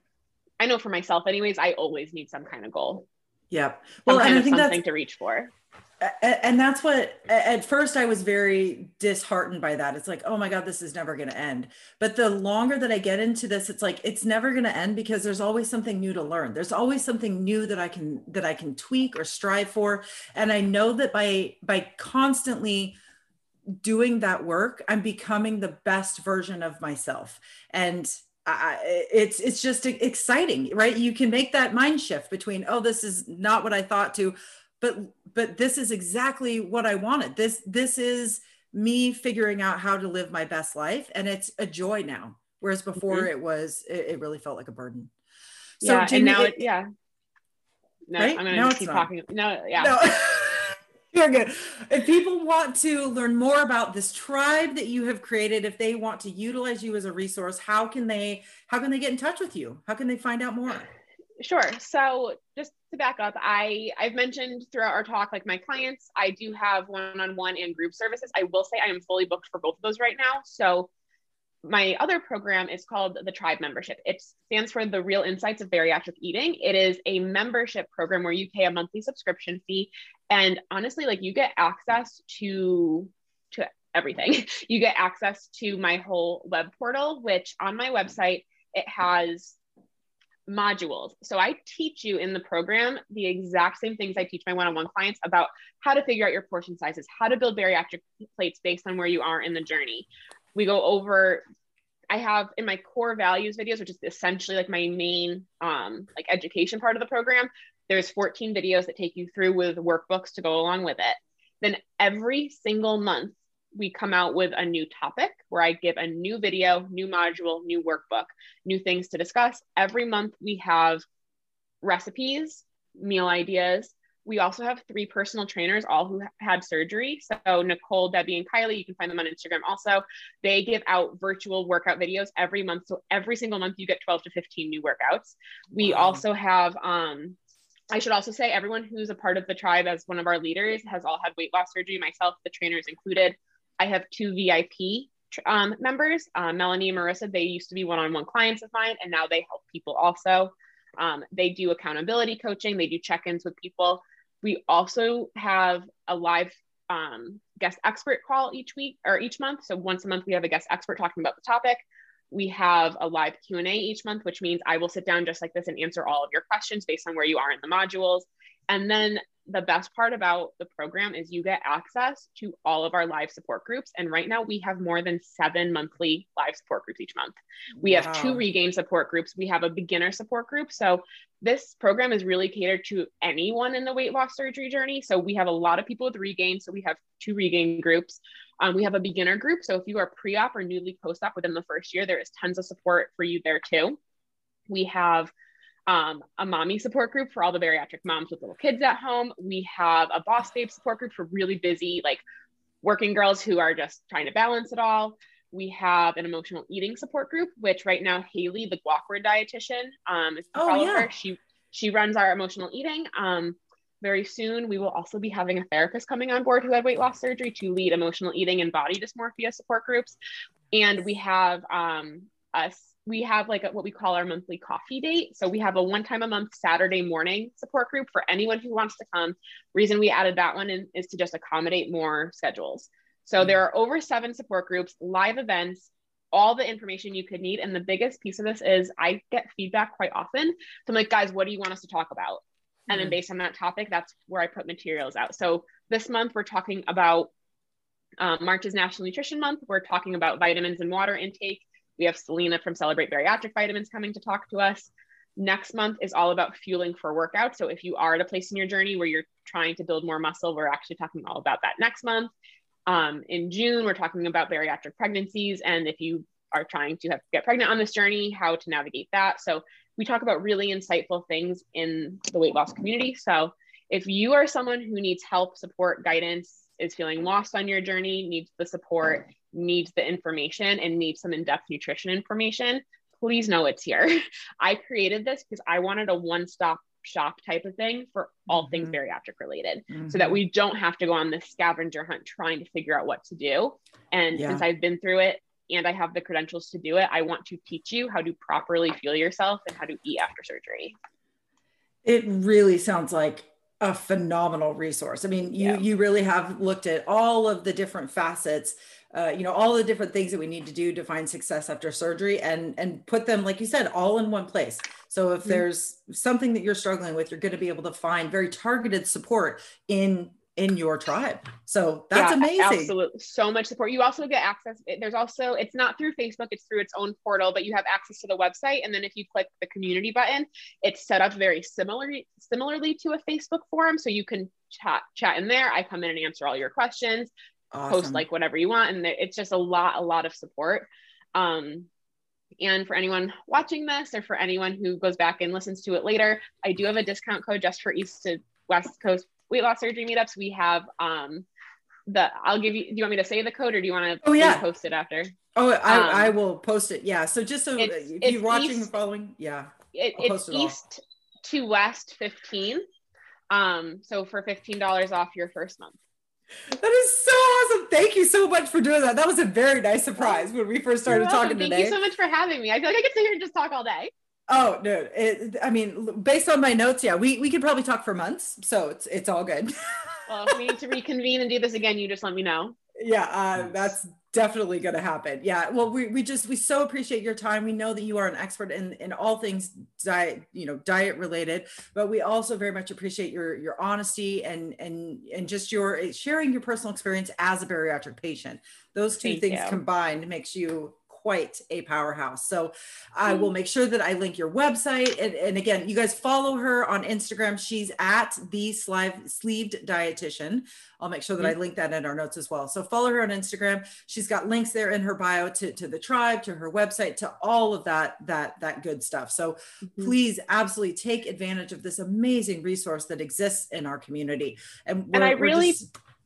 I know for myself anyways, I always need some kind of goal. Yeah. Well, and I think something that's to reach for. And that's what, at first I was very disheartened by that. It's like, oh my God, this is never going to end. But the longer that I get into this, it's like, it's never going to end, because there's always something new to learn. There's always something new that I can, that I can tweak or strive for. And I know that by, by constantly doing that work, I'm becoming the best version of myself. And I, it's, it's just exciting, right? You can make that mind shift between, oh, this is not what I thought, to, but, but this is exactly what I wanted. This, this is me figuring out how to live my best life. And it's a joy now. Whereas before mm-hmm. it was, it, it really felt like a burden. So yeah, Jamie, and now it, it, yeah. No, right? I'm going to keep talking. No, yeah. No. You're good. If people want to learn more about this tribe that you have created, if they want to utilize you as a resource, how can they, how can they get in touch with you? How can they find out more? Sure. So just to back up, I, I've mentioned throughout our talk, like, my clients, I do have one-on-one and group services. I will say I am fully booked for both of those right now. So my other program is called the Tribe Membership. It stands for the Real Insights of Bariatric Eating. It is a membership program where you pay a monthly subscription fee. And honestly, like, you get access to, to everything. You get access to my whole web portal, which on my website, it has modules. So I teach you in the program the exact same things I teach my one-on-one clients about how to figure out your portion sizes, how to build bariatric plates based on where you are in the journey. We go over, I have in my core values videos, which is essentially like my main um, like education part of the program, there's fourteen videos that take you through with workbooks to go along with it. Then every single month, we come out with a new topic where I give a new video, new module, new workbook, new things to discuss. Every month we have recipes, meal ideas. We also have three personal trainers, all who had surgery. So Nicole, Debbie, and Kylie, you can find them on Instagram also. They give out virtual workout videos every month. So every single month you get twelve to fifteen new workouts. We wow. also have, um, I should also say, everyone who's a part of the tribe as one of our leaders has all had weight loss surgery, myself, the trainers included. I have two V I P um, members, uh, Melanie and Marissa. They used to be one-on-one clients of mine, and now they help people also. Um, they do accountability coaching. They do check-ins with people. We also have a live um, guest expert call each week or each month. So once a month, we have a guest expert talking about the topic. We have a live Q and A each month, which means I will sit down just like this and answer all of your questions based on where you are in the modules. And then the best part about the program is you get access to all of our live support groups. And right now we have more than seven monthly live support groups each month. We wow. have two regain support groups. We have a beginner support group. So this program is really catered to anyone in the weight loss surgery journey. So we have a lot of people with regain. So we have two regain groups. Um, we have a beginner group. So if you are pre-op or newly post-op within the first year, there is tons of support for you there too. We have Um, a mommy support group for all the bariatric moms with little kids at home. We have a boss babe support group for really busy, like working girls who are just trying to balance it all. We have an emotional eating support group, which right now, Haley, the Guackward dietitian, um, if you oh, follow yeah. her, she, she runs our emotional eating. Um, very soon, we will also be having a therapist coming on board who had weight loss surgery to lead emotional eating and body dysmorphia support groups. And we have um, us we have like a, what we call our monthly coffee date. So we have a one time a month Saturday morning support group for anyone who wants to come. Reason we added that one in, is to just accommodate more schedules. So there are over seven support groups, live events, all the information you could need. And the biggest piece of this is I get feedback quite often. So I'm like, guys, what do you want us to talk about? And then based on that topic, that's where I put materials out. So this month we're talking about um, March is National Nutrition Month. We're talking about vitamins and water intake. We have Selena from Celebrate Bariatric Vitamins coming to talk to us. Next month is all about fueling for workout. So if you are at a place in your journey where you're trying to build more muscle, we're actually talking all about that next month. Um, in June, we're talking about bariatric pregnancies. And if you are trying to have, get pregnant on this journey, how to navigate that. So we talk about really insightful things in the weight loss community. So if you are someone who needs help, support, guidance, is feeling lost on your journey, needs the support, needs the information, and needs some in-depth nutrition information, please know it's here. I created this because I wanted a one-stop shop type of thing for all mm-hmm. things bariatric related, mm-hmm. so that we don't have to go on this scavenger hunt trying to figure out what to do. And yeah. since I've been through it and I have the credentials to do it, I want to teach you how to properly fuel yourself and how to eat after surgery. It really sounds like a phenomenal resource. I mean, you, yeah. you really have looked at all of the different facets, uh, you know, all the different things that we need to do to find success after surgery and, and put them, like you said, all in one place. So if mm-hmm. there's something that you're struggling with, you're going to be able to find very targeted support in in your tribe. So that's yeah, amazing. Absolutely. So much support. You also get access. There's also, it's not through Facebook, it's through its own portal, but you have access to the website. And then if you click the community button, it's set up very similarly, similarly to a Facebook forum. So you can chat, chat in there. I come in and answer all your questions, awesome. Post like whatever you want. And it's just a lot, a lot of support. Um, And for anyone watching this or for anyone who goes back and listens to it later, I do have a discount code just for East to West Coast weight loss surgery meetups. We have um the I'll give you do you want me to say the code or do you want to oh, yeah. post it after? Oh, I, um, I will post it. Yeah. So just so it's, if you're watching East, and following, yeah. It, it's it East to West fifteen. Um, so for fifteen dollars off your first month. That is so awesome. Thank you so much for doing that. That was a very nice surprise when we first started talking Thank today. Thank you so much for having me. I feel like I could sit here and just talk all day. Oh no! It, I mean, based on my notes, yeah, we, we could probably talk for months, so it's it's all good. Well, if we need to reconvene and do this again, you just let me know. Yeah, uh, that's definitely going to happen. Yeah, well, we we just we so appreciate your time. We know that you are an expert in in all things diet, you know, diet related, but we also very much appreciate your your honesty and and and just your sharing your personal experience as a bariatric patient. Those two Thank things you. combined makes you quite a powerhouse. So I will make sure that I link your website. And, and again, you guys follow her on Instagram. She's at the Sleeved Dietitian. I'll make sure that I link that in our notes as well. So follow her on Instagram. She's got links there in her bio to, to the tribe, to her website, to all of that, that, that good stuff. So mm-hmm. please absolutely take advantage of this amazing resource that exists in our community. And, and I really, just,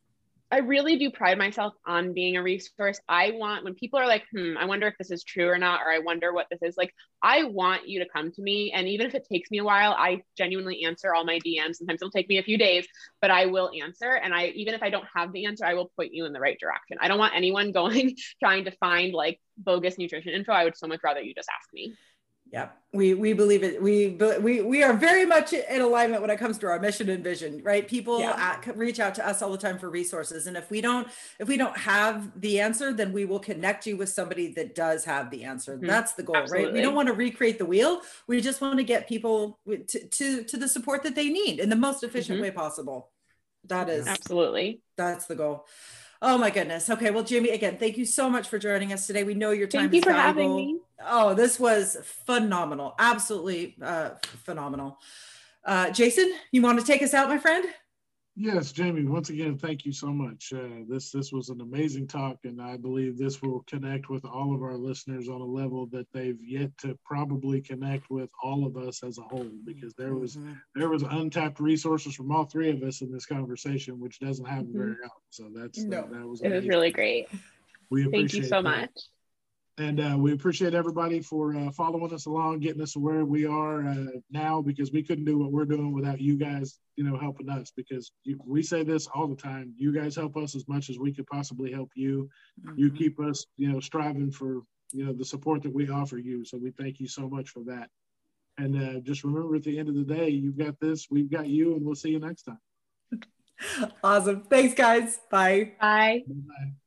I really do pride myself on being a resource. I want, when people are like, hmm, I wonder if this is true or not, or I wonder what this is, like, I want you to come to me. And even if it takes me a while, I genuinely answer all my D Ms. Sometimes it'll take me a few days, but I will answer. And I, even if I don't have the answer, I will point you in the right direction. I don't want anyone going, trying to find like bogus nutrition info. I would so much rather you just ask me. Yeah, we we believe it. We we we are very much in alignment when it comes to our mission and vision, right? People Yeah. at, reach out to us all the time for resources, and if we don't if we don't have the answer, then we will connect you with somebody that does have the answer. Mm-hmm. That's the goal, Absolutely. Right? We don't want to recreate the wheel. We just want to get people to to, to the support that they need in the most efficient mm-hmm. way possible. That is Absolutely. That's the goal. Oh my goodness. Okay. Well, Jamie, again, thank you so much for joining us today. We know your time thank you is for valuable. having me. Oh, this was phenomenal. Absolutely uh, phenomenal. Uh, Jason, you want to take us out, my friend? Yes, Jamie, once again, thank you so much. Uh, this this was an amazing talk, and I believe this will connect with all of our listeners on a level that they've yet to probably connect with all of us as a whole, because there was mm-hmm. there was untapped resources from all three of us in this conversation, which doesn't happen mm-hmm. very often. So that's no. that, that was amazing. It was really great. We appreciate Thank you so that. much. And uh, we appreciate everybody for uh, following us along, getting us to where we are uh, now, because we couldn't do what we're doing without you guys, you know, helping us, because you, we say this all the time. You guys help us as much as we could possibly help you. Mm-hmm. You keep us, you know, striving for, you know, the support that we offer you. So we thank you so much for that. And uh, just remember, at the end of the day, you've got this, we've got you, and we'll see you next time. Awesome. Thanks, guys. Bye. Bye. Bye.